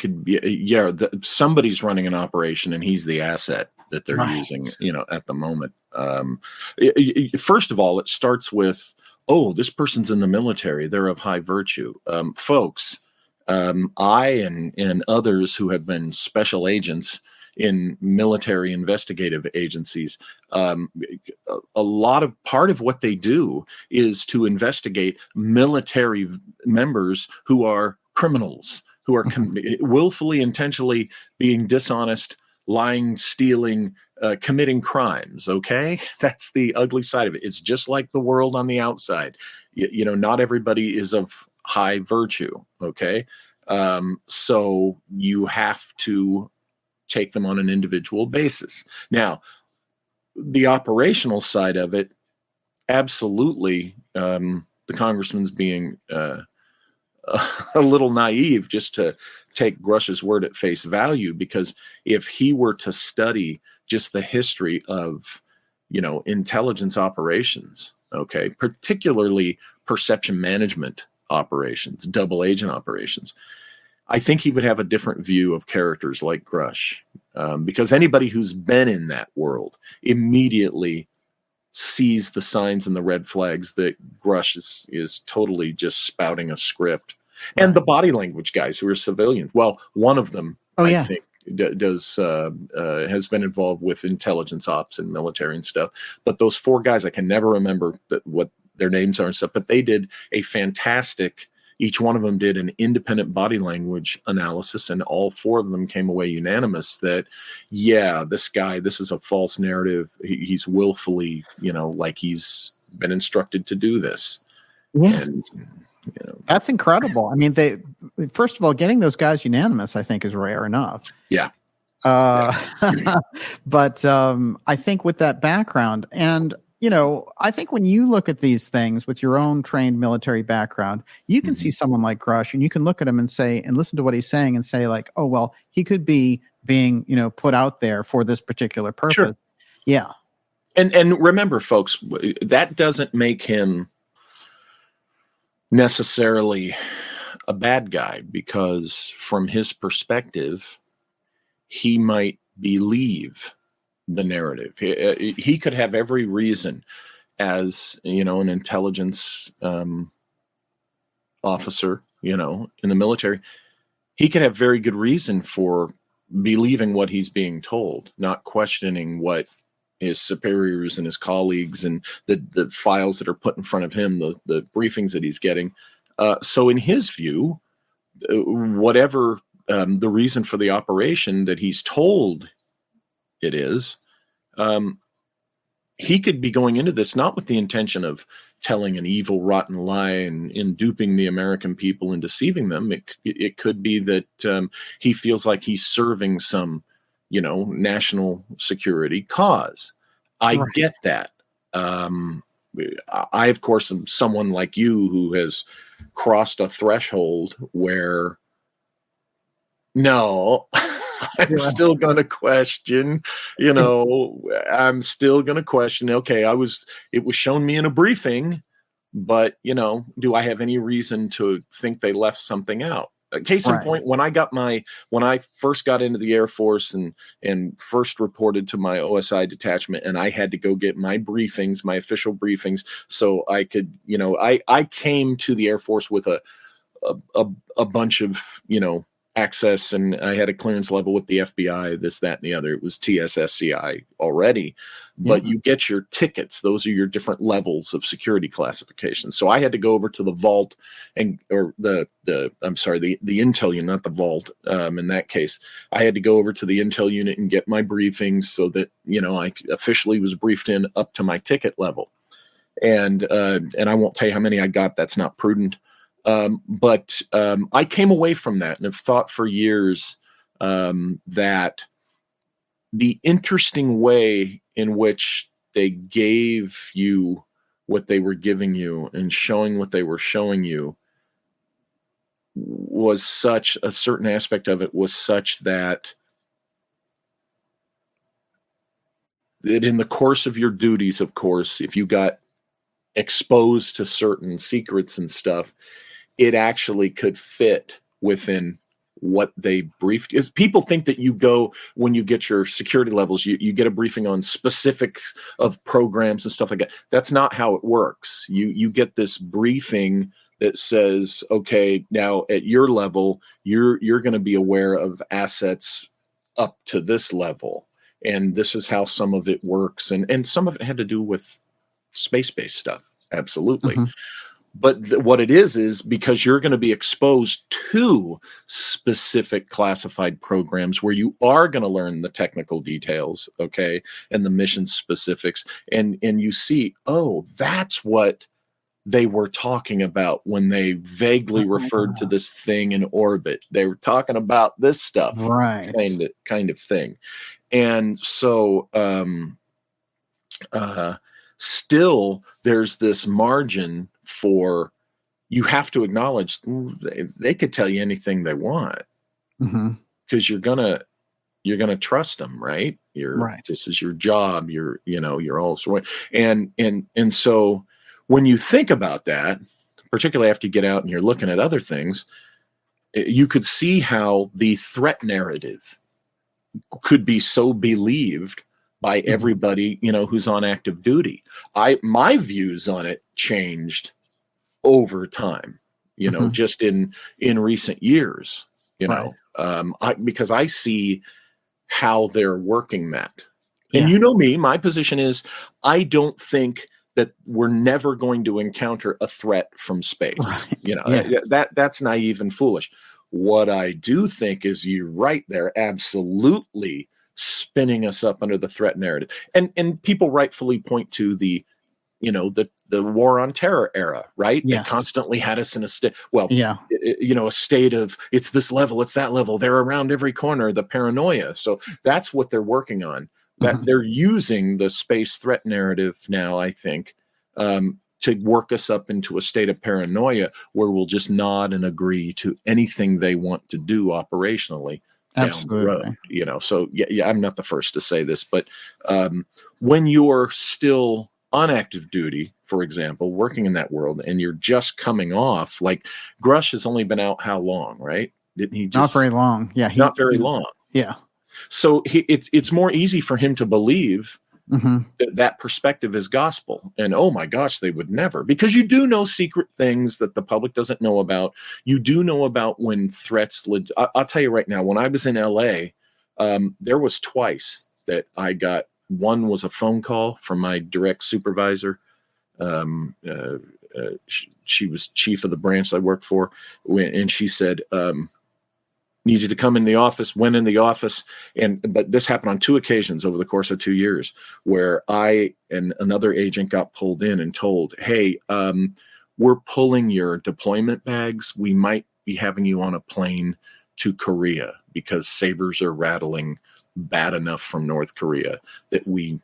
somebody's running an operation and he's the asset that they're using, at the moment. First of all, it starts with, this person's in the military. They're of high virtue. Folks, I and others who have been special agents in military investigative agencies, part of what they do is to investigate military members who are criminals, who are willfully, intentionally being dishonest, lying, stealing, committing crimes. Okay, that's the ugly side of it. It's just like the world on the outside. Not everybody is of high virtue. Okay. So you have to take them on an individual basis. Now, the operational side of it, absolutely, the congressman's being a little naive just to take Grusch's word at face value, because if he were to study just the history of, intelligence operations, okay, particularly perception management operations, double agent operations, I think he would have a different view of characters like Grusch, because anybody who's been in that world immediately sees the signs and the red flags that Grusch is totally just spouting a script. Right. And the body language guys who are civilians. Well, one of them, I think, has been involved with intelligence ops and military and stuff. But those four guys, I can never remember what their names are and stuff, but they did a fantastic, each one of them did an independent body language analysis, and all four of them came away unanimous that, this is a false narrative. He's willfully, like he's been instructed to do this. Yes. And, that's incredible. I mean, first of all, getting those guys unanimous, I think, is rare enough. Yeah. But I think with that background, and I think when you look at these things with your own trained military background, you can see someone like Grusch and you can look at him and say, and listen to what he's saying and say like, oh, well, he could be being, put out there for this particular purpose. Sure. Yeah. And remember, folks, that doesn't make him necessarily a bad guy, because from his perspective, he might believe the narrative. He could have every reason as, an intelligence officer, in the military. He could have very good reason for believing what he's being told, not questioning what his superiors and his colleagues and the files that are put in front of him, the briefings that he's getting. So in his view, whatever the reason for the operation that he's told it is, he could be going into this not with the intention of telling an evil, rotten lie and duping the American people and deceiving them. It could be that he feels like he's serving some, national security cause. I Right. get that. I, of course, am someone like you who has crossed a threshold where, no, I'm still going to question, I'm still going to question, okay, it was shown me in a briefing, but, do I have any reason to think they left something out? Case in point, when I first got into the Air Force and first reported to my OSI detachment, and I had to go get my briefings, my official briefings, so I could, I came to the Air Force with a bunch of, access, and I had a clearance level with the FBI, this, that, and the other. It was TSSCI already, but you get your tickets. Those are your different levels of security classification. So I had to go over to the vault or the intel unit, not the vault. In that case, I had to go over to the intel unit and get my briefings so that, I officially was briefed in up to my ticket level. And I won't tell you how many I got. That's not prudent. But I came away from that and have thought for years that the interesting way in which they gave you what they were giving you and showing what they were showing you was such a certain aspect of it was such that in the course of your duties, of course, if you got exposed to certain secrets and stuff, it actually could fit within what they briefed. People think that you go, when you get your security levels, you get a briefing on specifics of programs and stuff like that. That's not how it works. You get this briefing that says, okay, now at your level, you're going to be aware of assets up to this level. And this is how some of it works. And some of it had to do with space-based stuff. Absolutely. Mm-hmm. But what it is because you're going to be exposed to specific classified programs where you are going to learn the technical details, okay, and the mission specifics. And you see, oh, that's what they were talking about when they vaguely referred to this thing in orbit. They were talking about this stuff, right? Kind of thing. And so still there's this margin for, you have to acknowledge they could tell you anything they want, because you're gonna trust them, right? This is your job. You're also, and so when you think about that, particularly after you get out and you're looking at other things, you could see how the threat narrative could be so believed by everybody, who's on active duty. My views on it changed over time, just in recent years, because I see how they're working that. And me, my position is, I don't think that we're never going to encounter a threat from space. That's naive and foolish. What I do think is, you're right there, absolutely spinning us up under the threat narrative. And people rightfully point to the war on terror era, right? They constantly had us in a state, a state of, it's this level, it's that level, they're around every corner, the paranoia. So that's what they're working on. That they're using the space threat narrative now, I think, to work us up into a state of paranoia where we'll just nod and agree to anything they want to do operationally. Absolutely. So I'm not the first to say this, but when you're still on active duty, for example, working in that world, and you're just coming off, like Grush has only been out how long, right? Didn't he? Not very long. Yeah. Not very long. Yeah. So it's more easy for him to believe that perspective is gospel. And oh my gosh, they would never, because you do know secret things that the public doesn't know about. You do know about when threats. I'll tell you right now, when I was in LA, There was twice that I got. One was a phone call from my direct supervisor. She was chief of the branch I worked for, and she said, need you to come in the office. Went in the office, but this happened on 2 occasions over the course of 2 years, where I and another agent got pulled in and told, hey, we're pulling your deployment bags. We might be having you on a plane to Korea because sabers are rattling bad enough from North Korea that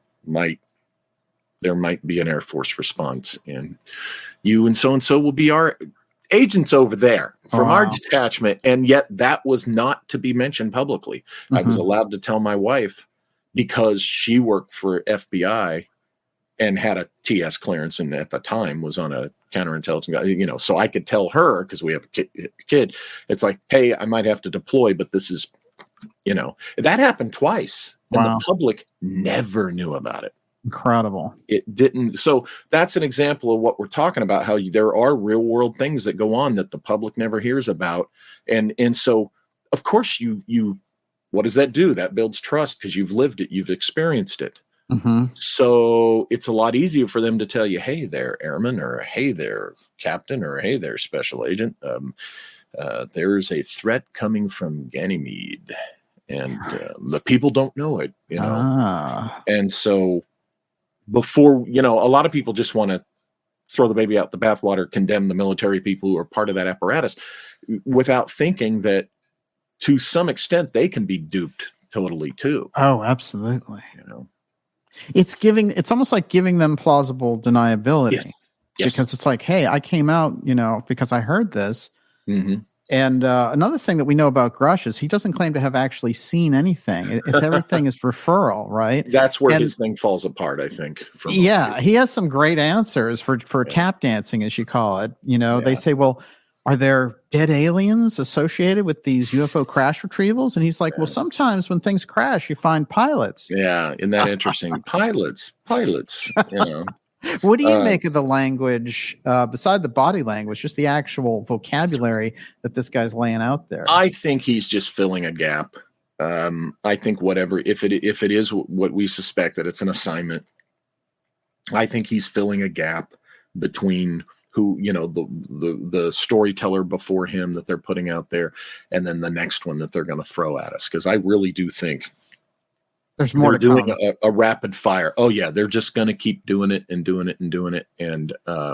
there might be an Air Force response, and you and so will be our agents over there from our detachment. And yet that was not to be mentioned publicly. I was allowed to tell my wife because she worked for FBI and had a TS clearance, and at the time was on a counterintelligence guy, so I could tell her, because we have a kid, it's like, hey, I might have to deploy, but this is, that happened twice, and the public never knew about it. Incredible. It didn't. So that's an example of what we're talking about, how there are real world things that go on that the public never hears about. And so, of course, you what does that do? That builds trust because you've lived it, you've experienced it. So it's a lot easier for them to tell you, hey there, airman, or hey there, captain, or hey there, special agent. There's a threat coming from Ganymede, and the people don't know it, And so before, a lot of people just want to throw the baby out the bathwater, condemn the military people who are part of that apparatus, without thinking that to some extent they can be duped totally too. Oh, absolutely. It's almost like giving them plausible deniability. Yes. Because it's like, hey, I came out, because I heard this. And another thing that we know about Grush is he doesn't claim to have actually seen anything. It's everything is referral, right? That's where his thing falls apart, I think. He has some great answers for tap dancing, as you call it. They say, well, are there dead aliens associated with these UFO crash retrievals? And he's like, well, sometimes when things crash, you find pilots. Yeah, isn't that interesting? Pilots. What do you make of the language, beside the body language, just the actual vocabulary that this guy's laying out there? I think he's just filling a gap. I think if it is what we suspect, that it's an assignment, I think he's filling a gap between who, the storyteller before him that they're putting out there, and then the next one that they're going to throw at us. Because I really do think there's more to doing come. a rapid fire. Oh yeah, they're just going to keep doing it and doing it and doing it, and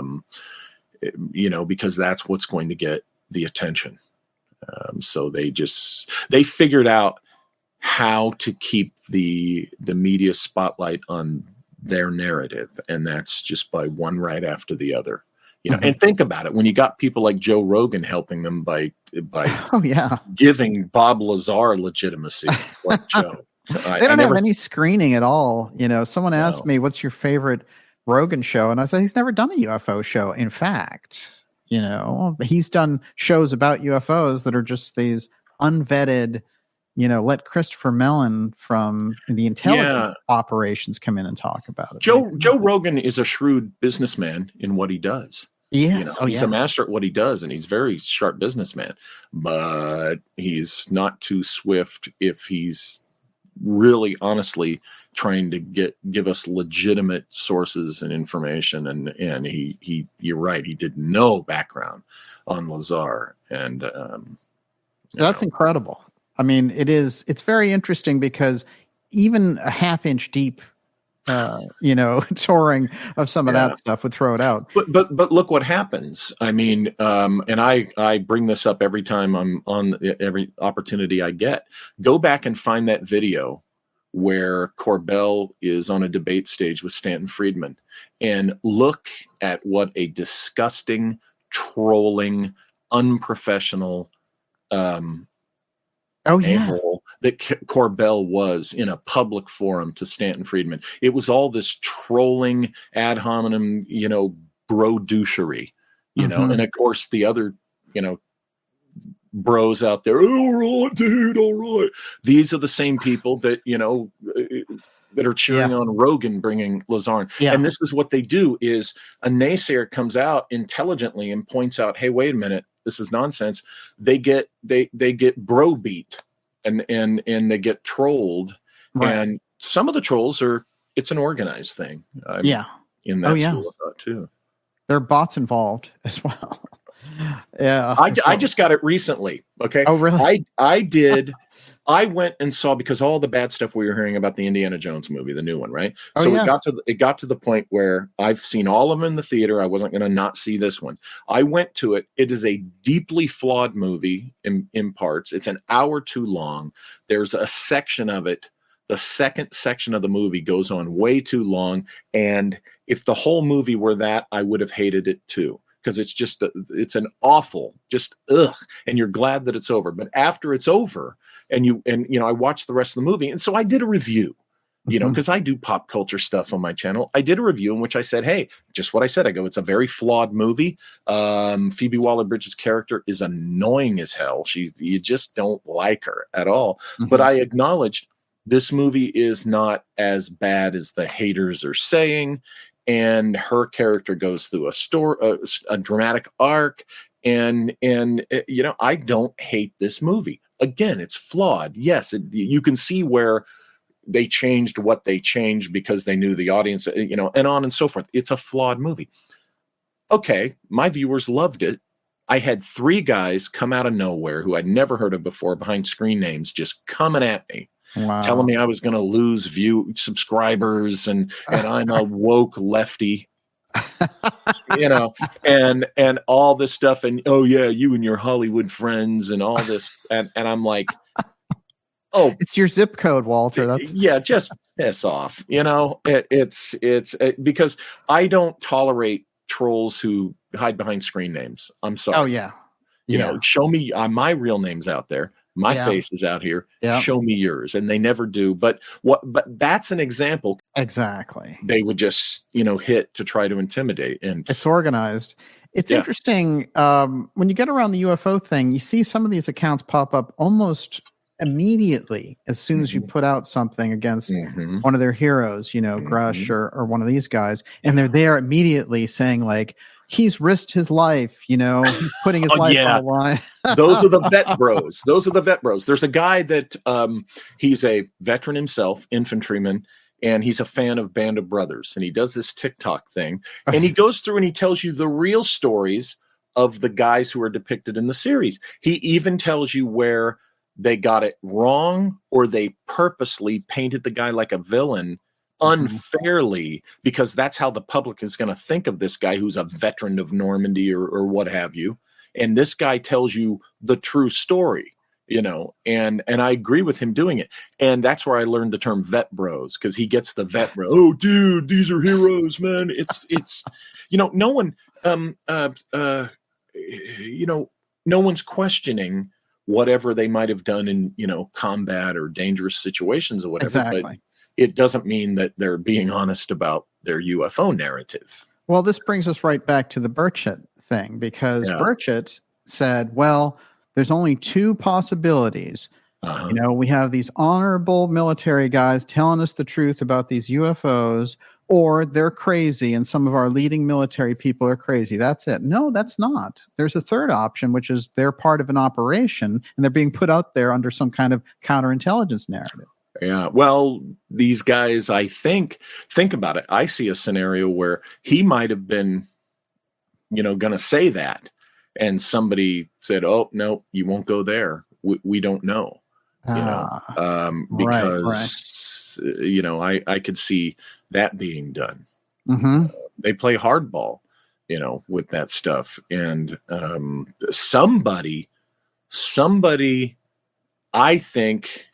because that's what's going to get the attention. So they figured out how to keep the media spotlight on their narrative, and that's just by one right after the other. And think about it, when you got people like Joe Rogan helping them by giving Bob Lazar legitimacy, like Joe. They don't have any screening at all. Someone asked me, what's your favorite Rogan show? And I said, he's never done a UFO show. In fact, he's done shows about UFOs that are just these unvetted, let Christopher Mellon from the intelligence operations come in and talk about it. Joe Rogan is a shrewd businessman in what he does. Yes. He's a master at what he does, and he's a very sharp businessman, but he's not too swift if he's really honestly trying to give us legitimate sources and information. And he you're right, he did no background on Lazar, and that's incredible. I mean, it's very interesting because even a half-inch deep touring of some of that stuff would throw it out. But look what happens. I mean, and I bring this up every time I'm on every opportunity I get. Go back and find that video where Corbell is on a debate stage with Stanton Friedman, and look at what a disgusting, trolling, unprofessional a-hole that Corbell was in a public forum to Stanton Friedman. It was all this trolling ad hominem, bro douchery, and of course the other, bros out there, all right, dude, all right. These are the same people that, that are cheering on Rogan bringing Lazar. Yeah. And this is what they do: is a naysayer comes out intelligently and points out, hey, wait a minute, this is nonsense. They get bro beat. and they get trolled. Right. And some of the trolls it's an organized thing. Yeah. In that school of thought too. There are bots involved as well. Yeah. I just got it recently. Okay. Oh, really? I went and saw, because all the bad stuff we were hearing about the Indiana Jones movie, the new one, right? Oh, so yeah. it got to the point where I've seen all of them in the theater. I wasn't going to not see this one. I went to it. It is a deeply flawed movie in parts. It's an hour too long. There's a section of it. The second section of the movie goes on way too long. And if the whole movie were that, I would have hated it too. Because it's an awful, just ugh, and you're glad that it's over. But after it's over, and I watched the rest of the movie, and so I did a review, because I do pop culture stuff on my channel. I did a review in which I said, hey, just what I said. I go, it's a very flawed movie. Phoebe Waller-Bridge's character is annoying as hell. You just don't like her at all. Mm-hmm. But I acknowledged this movie is not as bad as the haters are saying. And her character goes through a dramatic arc, and I don't hate this movie. Again, it's flawed. Yes, you can see where they changed what they changed because they knew the audience, and on and so forth. It's a flawed movie. Okay, my viewers loved it. I had 3 guys come out of nowhere who I'd never heard of before, behind screen names, just coming at me. Wow. Telling me I was going to lose subscribers and I'm a woke lefty, and all this stuff. And, oh yeah, you and your Hollywood friends and all this. And I'm like, oh, it's your zip code, Walter. Just piss off. It's because I don't tolerate trolls who hide behind screen names. I'm sorry. Oh yeah. Show me my real name's out there. My face is out here. Yeah. Show me yours. And they never do. But that's an example. Exactly. They would just, hit to try to intimidate. And it's organized. It's interesting. When you get around the UFO thing, you see some of these accounts pop up almost immediately as soon as you put out something against one of their heroes, Grush or one of these guys. And they're there immediately saying like, he's risked his life, he's putting his life on the line. Those are the vet bros. There's a guy that he's a veteran himself, infantryman, and he's a fan of Band of Brothers. And he does this TikTok thing. And he goes through and he tells you the real stories of the guys who are depicted in the series. He even tells you where they got it wrong or they purposely painted the guy like a villain unfairly, because that's how the public is going to think of this guy who's a veteran of Normandy or what have you. And this guy tells you the true story, and I agree with him doing it. And that's where I learned the term vet bros, because he gets the vet bro. Oh, dude, these are heroes, man. It's no one, no one's questioning whatever they might have done in, combat or dangerous situations or whatever. Exactly. But it doesn't mean that they're being honest about their UFO narrative. Well, this brings us right back to the Burchett thing, because Burchett said, well, there's only 2 possibilities. We have these honorable military guys telling us the truth about these UFOs, or they're crazy and some of our leading military people are crazy. That's it. No, that's not. There's a third option, which is they're part of an operation and they're being put out there under some kind of counterintelligence narrative. Yeah. Well, these guys, I think about it. I see a scenario where he might have been, going to say that. And somebody said, oh, no, you won't go there. We don't know, because, I could see that being done. They play hardball, with that stuff. And somebody, I think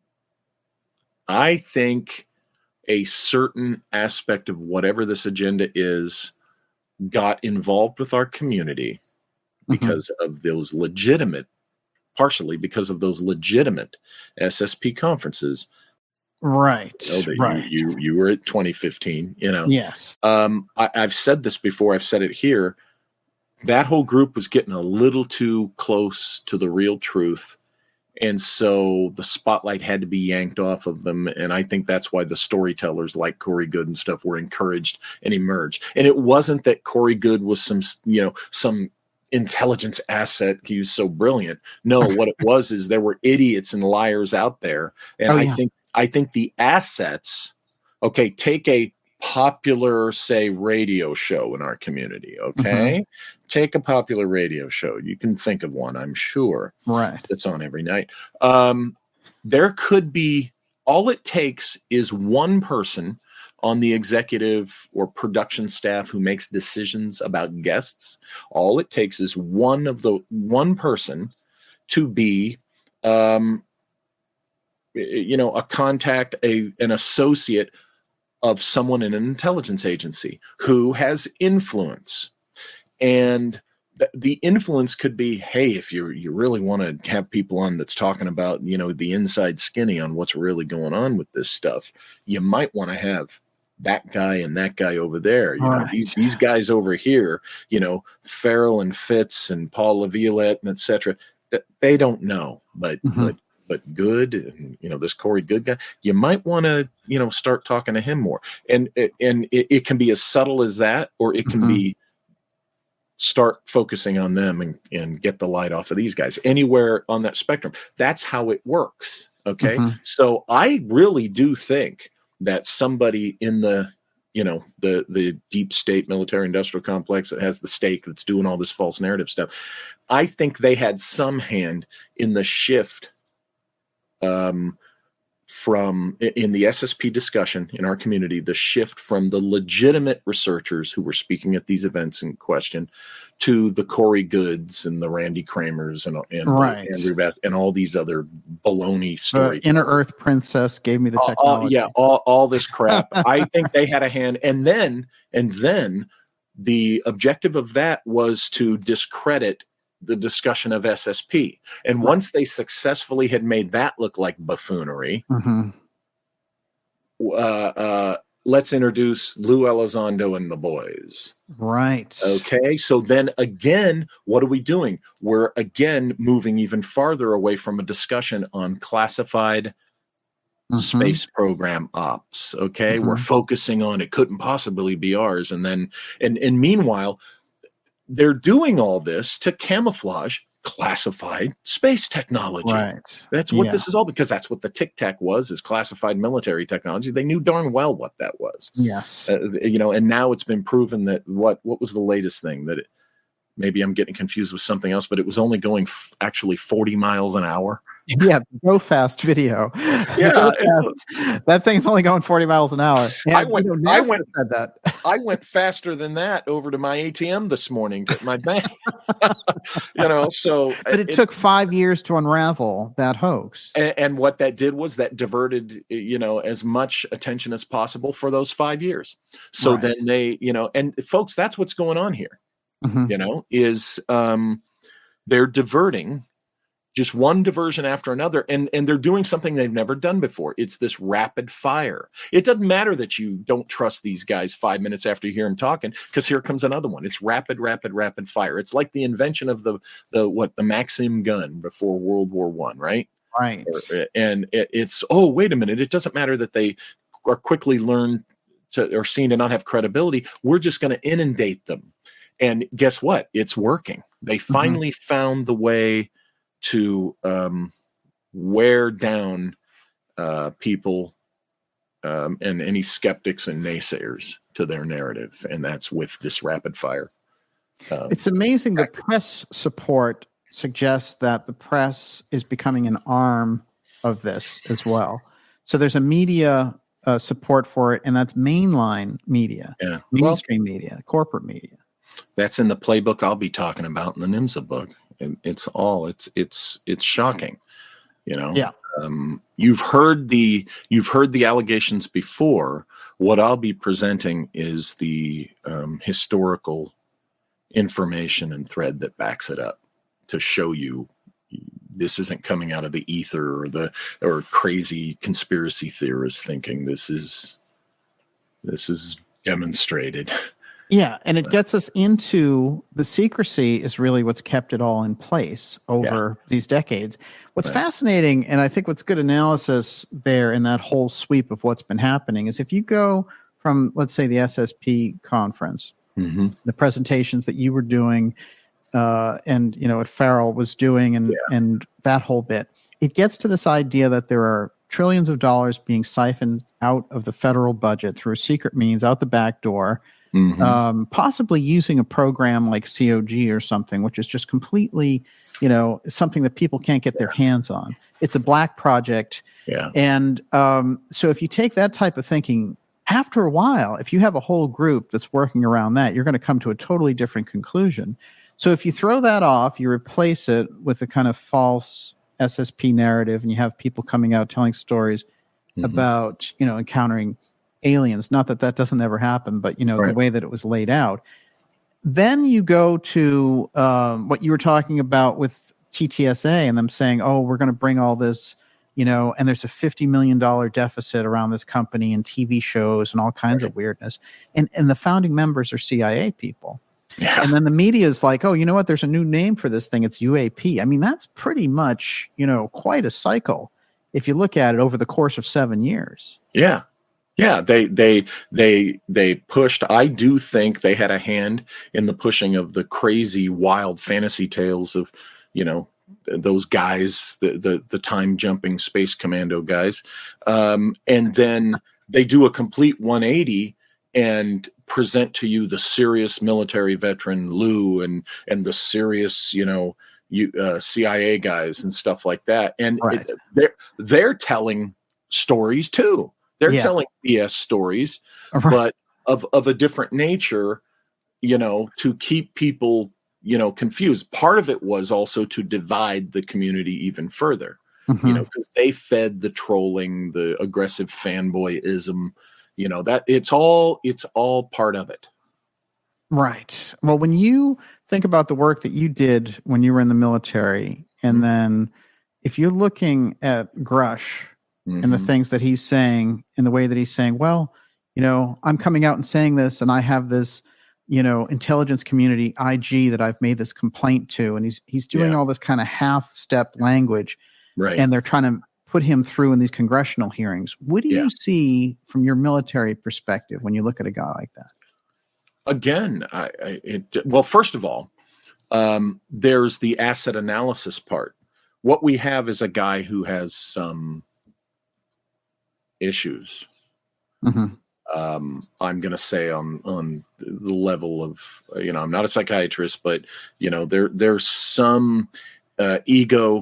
a certain aspect of whatever this agenda is got involved with our community because of those partially because of those legitimate SSP conferences. Right. Right. You were at 2015, Yes. I've said this before. I've said it here. That whole group was getting a little too close to the real truth. And so the spotlight had to be yanked off of them. And I think that's why the storytellers like Corey Goode and stuff were encouraged and emerged. And it wasn't that Corey Goode was some intelligence asset. He was so brilliant. No, what it was is there were idiots and liars out there. And I think the assets, okay, take a popular, say, radio show in our community, okay? Take a popular radio show. You can think of one, I'm sure. Right. That's on every night. There could be, all it takes is one person on the executive or production staff who makes decisions about guests. All it takes is one person to be, a contact, an associate of someone in an intelligence agency who has influence. And the influence could be, hey, if you really want to have people on that's talking about, the inside skinny on what's really going on with this stuff, you might want to have that guy and that guy over there. These guys over here, Farrell and Fitz and Paul Laviolette and et cetera, that they don't know, but Good, and this Corey Good guy, you might want to start talking to him more, and it can be as subtle as that, or it can be start focusing on them and get the light off of these guys. Anywhere on that spectrum, that's how it works. Okay, so I really do think that somebody in the deep state military industrial complex that has the stake that's doing all this false narrative stuff, I think they had some hand in the shift from in the SSP discussion in our community, the shift from the legitimate researchers who were speaking at these events in question to the Corey Goods and the Randy Kramers and Andrew Beth and all these other baloney stories. Inner Earth Princess gave me the technology. All this crap. I think they had a hand. And then the objective of that was to discredit the discussion of SSP. And once they successfully had made that look like buffoonery, let's introduce Lou Elizondo and the boys. Right. Okay. So then again, what are we doing? We're again moving even farther away from a discussion on classified space program ops. Okay. We're focusing on it couldn't possibly be ours. And then, and meanwhile, they're doing all this to camouflage classified space technology. Right. That's what this is all, because that's what the Tic Tac was, is classified military technology. They knew darn well what that was. Yes. And now it's been proven that what was the latest thing that maybe I'm getting confused with something else, but it was only going actually 40 miles an hour. Yeah, Go Fast video. Yeah, that thing's only going 40 miles an hour. And I went said that. I went faster than that over to my ATM this morning at my bank. So but it took 5 years to unravel that hoax. And what that did was that diverted, as much attention as possible for those 5 years. So then they, and folks, that's what's going on here. Is they're diverting just one diversion after another, and they're doing something they've never done before. It's this rapid fire. It doesn't matter that you don't trust these guys 5 minutes after you hear them talking, because here comes another one. It's rapid fire. It's like the invention of the Maxim gun before World War I, right? Right. And it's, wait a minute. It doesn't matter that they are quickly learned to or seen to not have credibility. We're just going to inundate them. And guess what? It's working. They finally found the way to wear down people and any skeptics and naysayers to their narrative. And that's with this rapid fire. It's amazing. The press support suggests that the press is becoming an arm of this as well. So there's a media support for it, and that's mainline media, mainstream media, corporate media. That's in the playbook I'll be talking about in the NIMSA book. And it's shocking, Yeah. You've heard the allegations before. What I'll be presenting is the historical information and thread that backs it up to show you this isn't coming out of the ether or crazy conspiracy theorists thinking. This is demonstrated. Yeah, and it gets us into the secrecy is really what's kept it all in place over these decades. What's fascinating, and I think what's good analysis there in that whole sweep of what's been happening, is if you go from, let's say, the SSP conference, the presentations that you were doing and what Farrell was doing, and that whole bit. It gets to this idea that there are trillions of dollars being siphoned out of the federal budget through secret means out the back door, possibly using a program like COG or something, which is just completely, something that people can't get their hands on. It's a black project. Yeah. And so if you take that type of thinking, after a while, if you have a whole group that's working around that, you're going to come to a totally different conclusion. So if you throw that off, you replace it with a kind of false SSP narrative, and you have people coming out telling stories about, encountering aliens. Not that doesn't ever happen, but, the way that it was laid out. Then you go to what you were talking about with TTSA and them saying, oh, we're going to bring all this, and there's a $50 million deficit around this company and TV shows and all kinds of weirdness. And the founding members are CIA people. Yeah. And then the media is like, oh, you know what? There's a new name for this thing. It's UAP. I mean, that's pretty much, quite a cycle if you look at it over the course of 7 years. Yeah. Yeah. They pushed. I do think they had a hand in the pushing of the crazy, wild fantasy tales of, those guys, the time jumping space commando guys. And then they do a complete 180 and present to you the serious military veteran Lou and the serious, CIA guys and stuff like that. And they're telling stories too. They're telling BS stories, but of a different nature, to keep people, confused. Part of it was also to divide the community even further, because they fed the trolling, the aggressive fanboyism, that it's all part of it. Right. Well, when you think about the work that you did when you were in the military, and then if you're looking at Grush and the things that he's saying and the way that he's saying, well, I'm coming out and saying this, and I have this, intelligence community IG that I've made this complaint to, and he's doing all this kind of half-step language, and they're trying to put him through in these congressional hearings. What do you see from your military perspective when you look at a guy like that? Again, well, first of all, there's the asset analysis part. What we have is a guy who has some issues. I'm going to say on the level of, I'm not a psychiatrist, but, there's some ego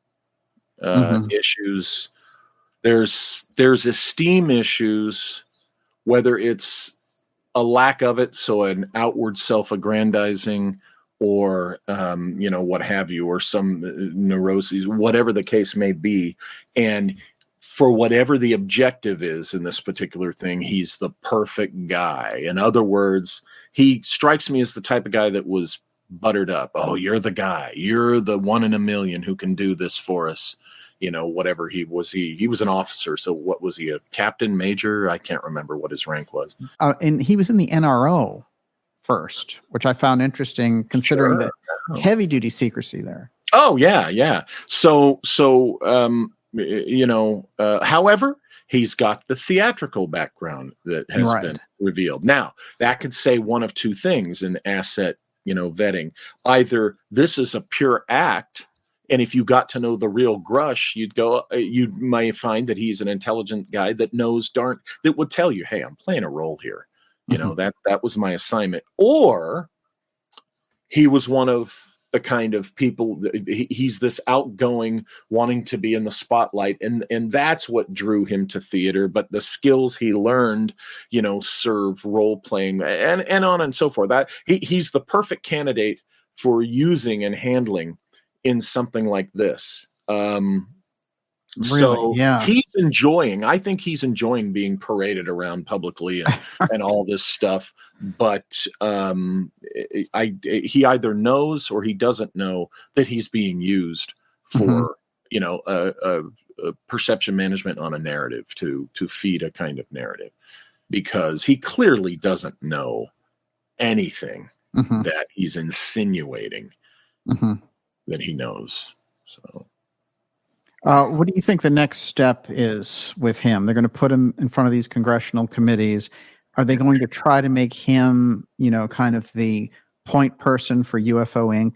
issues. There's esteem issues, whether it's a lack of it, so an outward self-aggrandizing, or what have you, or some neuroses, whatever the case may be. And for whatever the objective is in this particular thing, he's the perfect guy. In other words, he strikes me as the type of guy that was buttered up. Oh, you're the guy. You're the one in a million who can do this for us. Whatever he was an officer. So what was he, a captain, major? I can't remember what his rank was. And he was in the NRO first, which I found interesting considering the heavy duty secrecy there. Oh yeah. So, however, he's got the theatrical background that has been revealed. Now, that could say one of two things in asset, vetting. Either this is a pure act, and if you got to know the real Grush, you might find that he's an intelligent guy that knows that would tell you, hey, I'm playing a role here. That was my assignment. Or he was one of the kind of people, he's this outgoing, wanting to be in the spotlight, and that's what drew him to theater. But the skills he learned, serve role playing and on and so forth. That he's the perfect candidate for using and handling in something like this. He's enjoying. I think he's enjoying being paraded around publicly and all this stuff. But he either knows or he doesn't know that he's being used for a perception management on a narrative to feed a kind of narrative, because he clearly doesn't know anything that he's insinuating that he knows. So. What do you think the next step is with him? They're going to put him in front of these congressional committees. Are they going to try to make him, kind of the point person for UFO Inc.?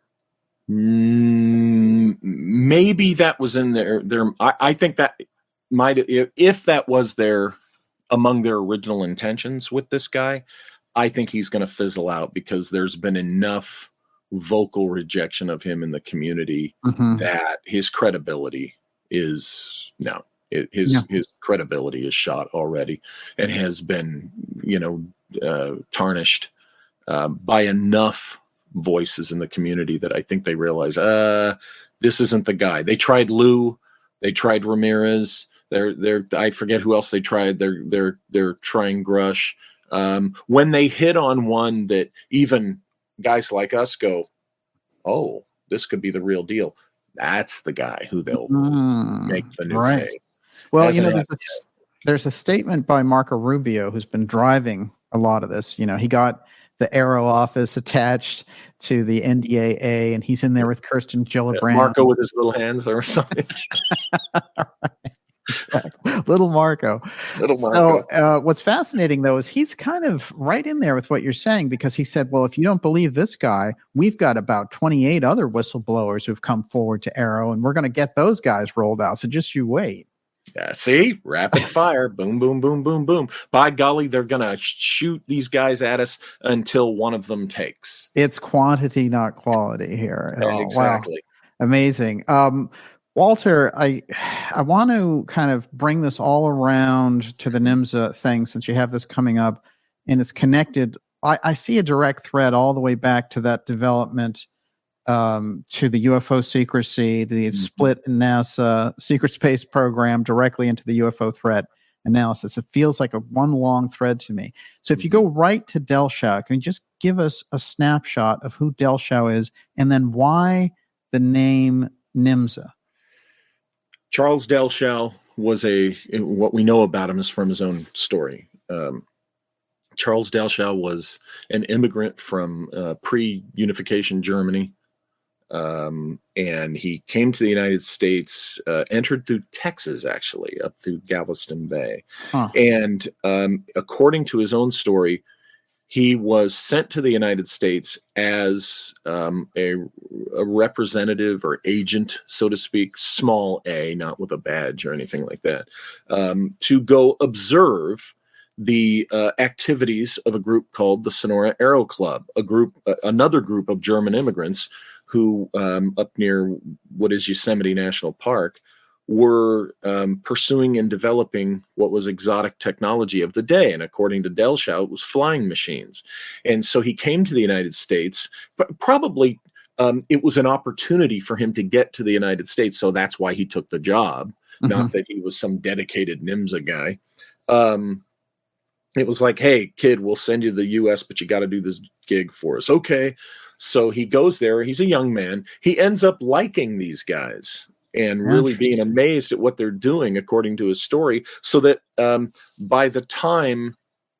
Maybe that was in there. I think that might, if that was among their original intentions with this guy, I think he's going to fizzle out because there's been enough vocal rejection of him in the community that his credibility is his credibility is shot already and has been, tarnished by enough voices in the community that I think they realize, this isn't the guy. They tried Lou, they tried Ramirez. I forget who else they tried. They're trying Grush. When they hit on one that even guys like us go, oh, this could be the real deal. That's the guy who they'll make the new face. Well, there's a statement by Marco Rubio who's been driving a lot of this. He got the Aero office attached to the NDAA, and he's in there with Kirsten Gillibrand. Marco with his little hands or something. Exactly. Little Marco. So what's fascinating, though, is he's kind of right in there with what you're saying, because he said, well, if you don't believe this guy, we've got about 28 other whistleblowers who've come forward to Aero, and we're going to get those guys rolled out. So just you wait. Yeah, see? Rapid fire. Boom, boom, boom, boom, boom. By golly, they're going to shoot these guys at us until one of them takes. It's quantity, not quality here. Exactly. Wow. Amazing. Walter, I want to kind of bring this all around to the NIMSA thing, since you have this coming up, and it's connected. I see a direct thread all the way back to that development, to the UFO secrecy, the split in NASA secret space program directly into the UFO threat analysis. It feels like one long thread to me. So if you go right to Delshow, can you just give us a snapshot of who Delshow is, and then why the name NIMSA? Charles Delshow was what we know about him is from his own story. Charles Delshow was an immigrant from pre-unification Germany. And he came to the United States, entered through Texas, actually, up through Galveston Bay. And according to his own story, he was sent to the United States as a representative or agent, so to speak, small a, not with a badge or anything like that, to go observe the activities of a group called the Sonora Aero Club, another group of German immigrants who up near what is Yosemite National Park were pursuing and developing what was exotic technology of the day. And according to Delshow, it was flying machines. And so he came to the United States, but probably it was an opportunity for him to get to the United States. So that's why he took the job, not that he was some dedicated NIMSA guy. It was like, hey, kid, we'll send you to the U.S., but you got to do this gig for us. Okay. So he goes there. He's a young man. He ends up liking these guys and really being amazed at what they're doing, according to his story, so that by the time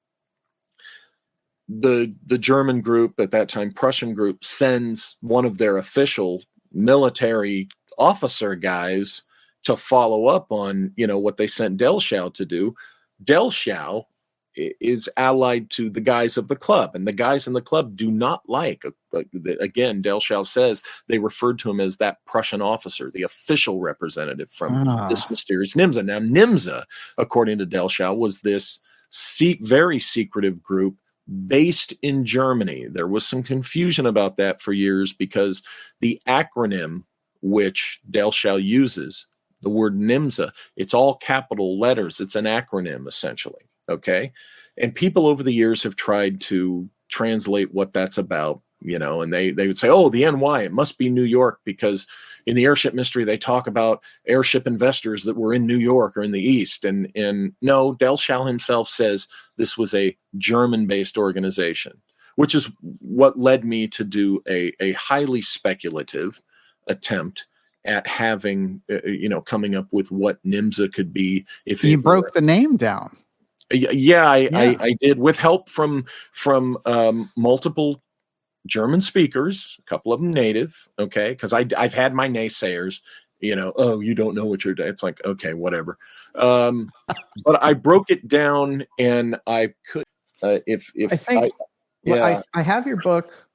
the German group, at that time Prussian group, sends one of their official military officer guys to follow up on, what they sent Delshow to do, Delshow is allied to the guys of the club, and the guys in the club do not like, again, Delshow says they referred to him as that Prussian officer, the official representative from this mysterious NIMSA. Now, NIMSA, according to Delshow, was this very secretive group based in Germany. There was some confusion about that for years because the acronym which Delshow uses, the word NIMSA, it's all capital letters. It's an acronym, essentially. Okay. And people over the years have tried to translate what that's about, and they would say, oh, the NY, it must be New York, because in the airship mystery, they talk about airship investors that were in New York or in the East. And no, Delshow himself says this was a German-based organization, which is what led me to do a highly speculative attempt at having, coming up with what NIMSA could be. If you broke the name down. Yeah, I did, with help from multiple German speakers, a couple of them native, okay, because I've had my naysayers, oh, you don't know what you're doing. It's like, okay, whatever. But I broke it down, and I could, I have your book.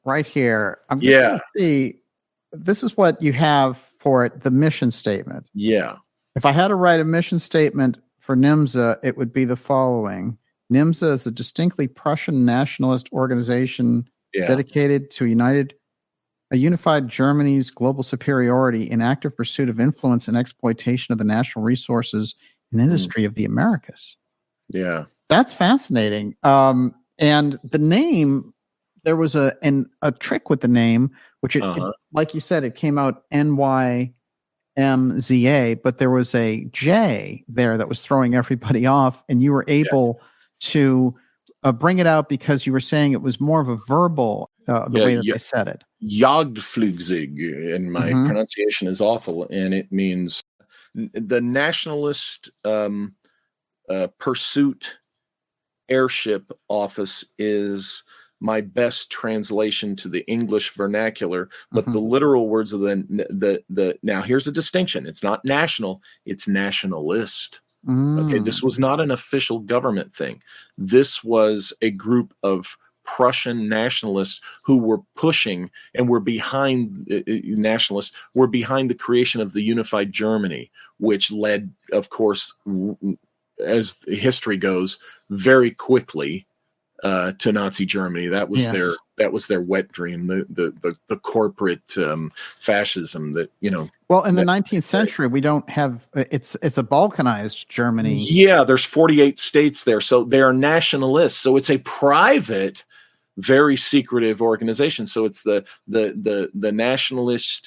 right here. I'm just going to see. This is what you have for it, the mission statement. Yeah. If I had to write a mission statement for NIMZA, it would be the following. NIMZA is a distinctly Prussian nationalist organization dedicated to a unified Germany's global superiority in active pursuit of influence and exploitation of the national resources and industry of the Americas. Yeah. That's fascinating. And the name, there was a trick with the name, which, it, like you said, it came out NYMZA, but there was a J there that was throwing everybody off, and you were able to bring it out because you were saying it was more of a verbal, way that they said it. Jagdflugzeug, and my pronunciation is awful, and it means the nationalist pursuit airship office is my best translation to the English vernacular, but the literal words of the now here's a distinction. It's not national, it's nationalist. Okay, this was not an official government thing. This was a group of Prussian nationalists who were pushing and were behind nationalists were behind the creation of the unified Germany, which led, of course, as history goes, very quickly to Nazi Germany. That was their wet dream, the corporate fascism that, you know. Well, in the 19th century, we don't have it's a Balkanized Germany. Yeah, there's 48 states there, so they are nationalists. So it's a private, very secretive organization. So it's the nationalist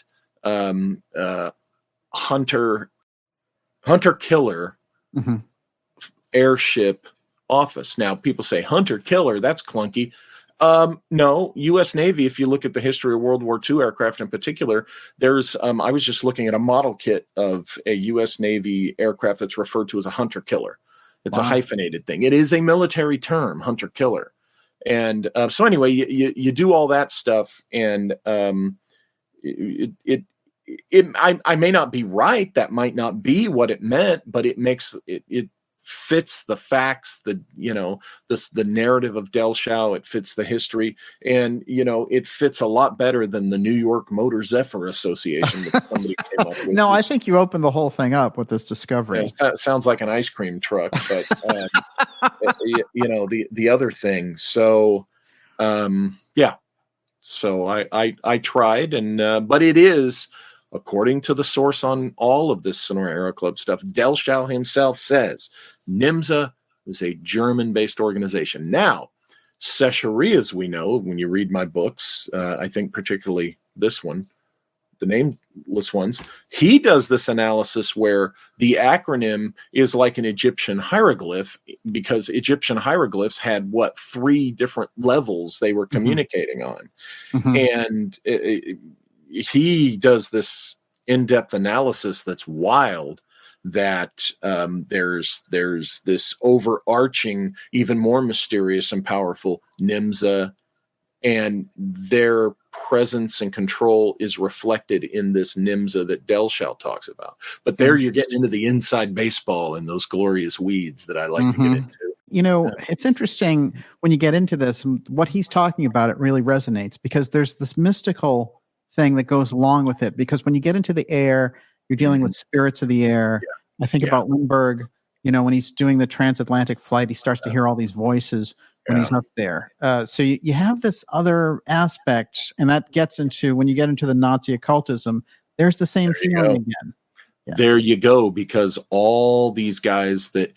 hunter killer airship office. Now, people say hunter killer, that's clunky. No, U.S. Navy, if you look at the history of World War II aircraft in particular, there's, I was just looking at a model kit of a U.S. Navy aircraft that's referred to as a hunter killer. It's a hyphenated thing. It is a military term, hunter killer. And so anyway, you do all that stuff, and I may not be right. That might not be what it meant, but it makes it fits the facts, the narrative of Delschow. It fits the history, and it fits a lot better than the New York Motor Zephyr Association that somebody came up with. No, I think you opened the whole thing up with this discovery. Yeah, sounds like an ice cream truck, but the other thing. So so I tried, and but it is, according to the source on all of this Sonora Aero Club stuff, Delschow himself says NIMZA is a German-based organization. Now, Sechery, as we know, when you read my books, I think particularly this one, the nameless ones, he does this analysis where the acronym is like an Egyptian hieroglyph, because Egyptian hieroglyphs had, 3 different levels they were communicating on. And he does this in-depth analysis that's wild, that there's this overarching, even more mysterious and powerful NIMZA, and their presence and control is reflected in this NIMZA that Delschow talks about. But there you're getting into the inside baseball and those glorious weeds that I like to get into. It's interesting when you get into this, what he's talking about, it really resonates, because there's this mystical thing that goes along with it. Because when you get into the air, you're dealing with spirits of the air. I think about Lindbergh, when he's doing the transatlantic flight, he starts to hear all these voices when he's up there. So you have this other aspect, and that gets into, when you get into the Nazi occultism, there's the same feeling again. Yeah. There you go, because all these guys that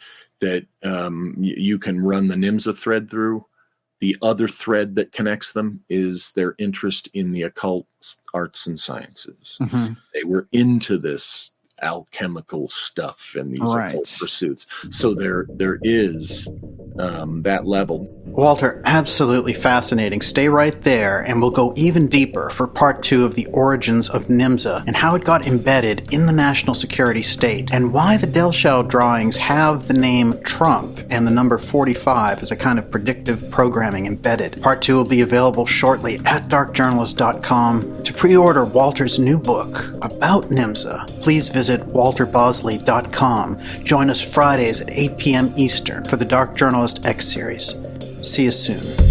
you can run the NIMZA thread through, the other thread that connects them is their interest in the occult arts and sciences. They were into this alchemical stuff and these occult pursuits. So there is that level. Walter, absolutely fascinating. Stay right there, and we'll go even deeper for part 2 of the origins of NIMZA and how it got embedded in the national security state, and why the Delschow drawings have the name Trump and the number 45 as a kind of predictive programming embedded. Part 2 will be available shortly at darkjournalist.com. To pre-order Walter's new book about NIMZA, please visit walterbosley.com. Join us Fridays at 8 p.m. Eastern for the Dark Journalist X series. See you soon.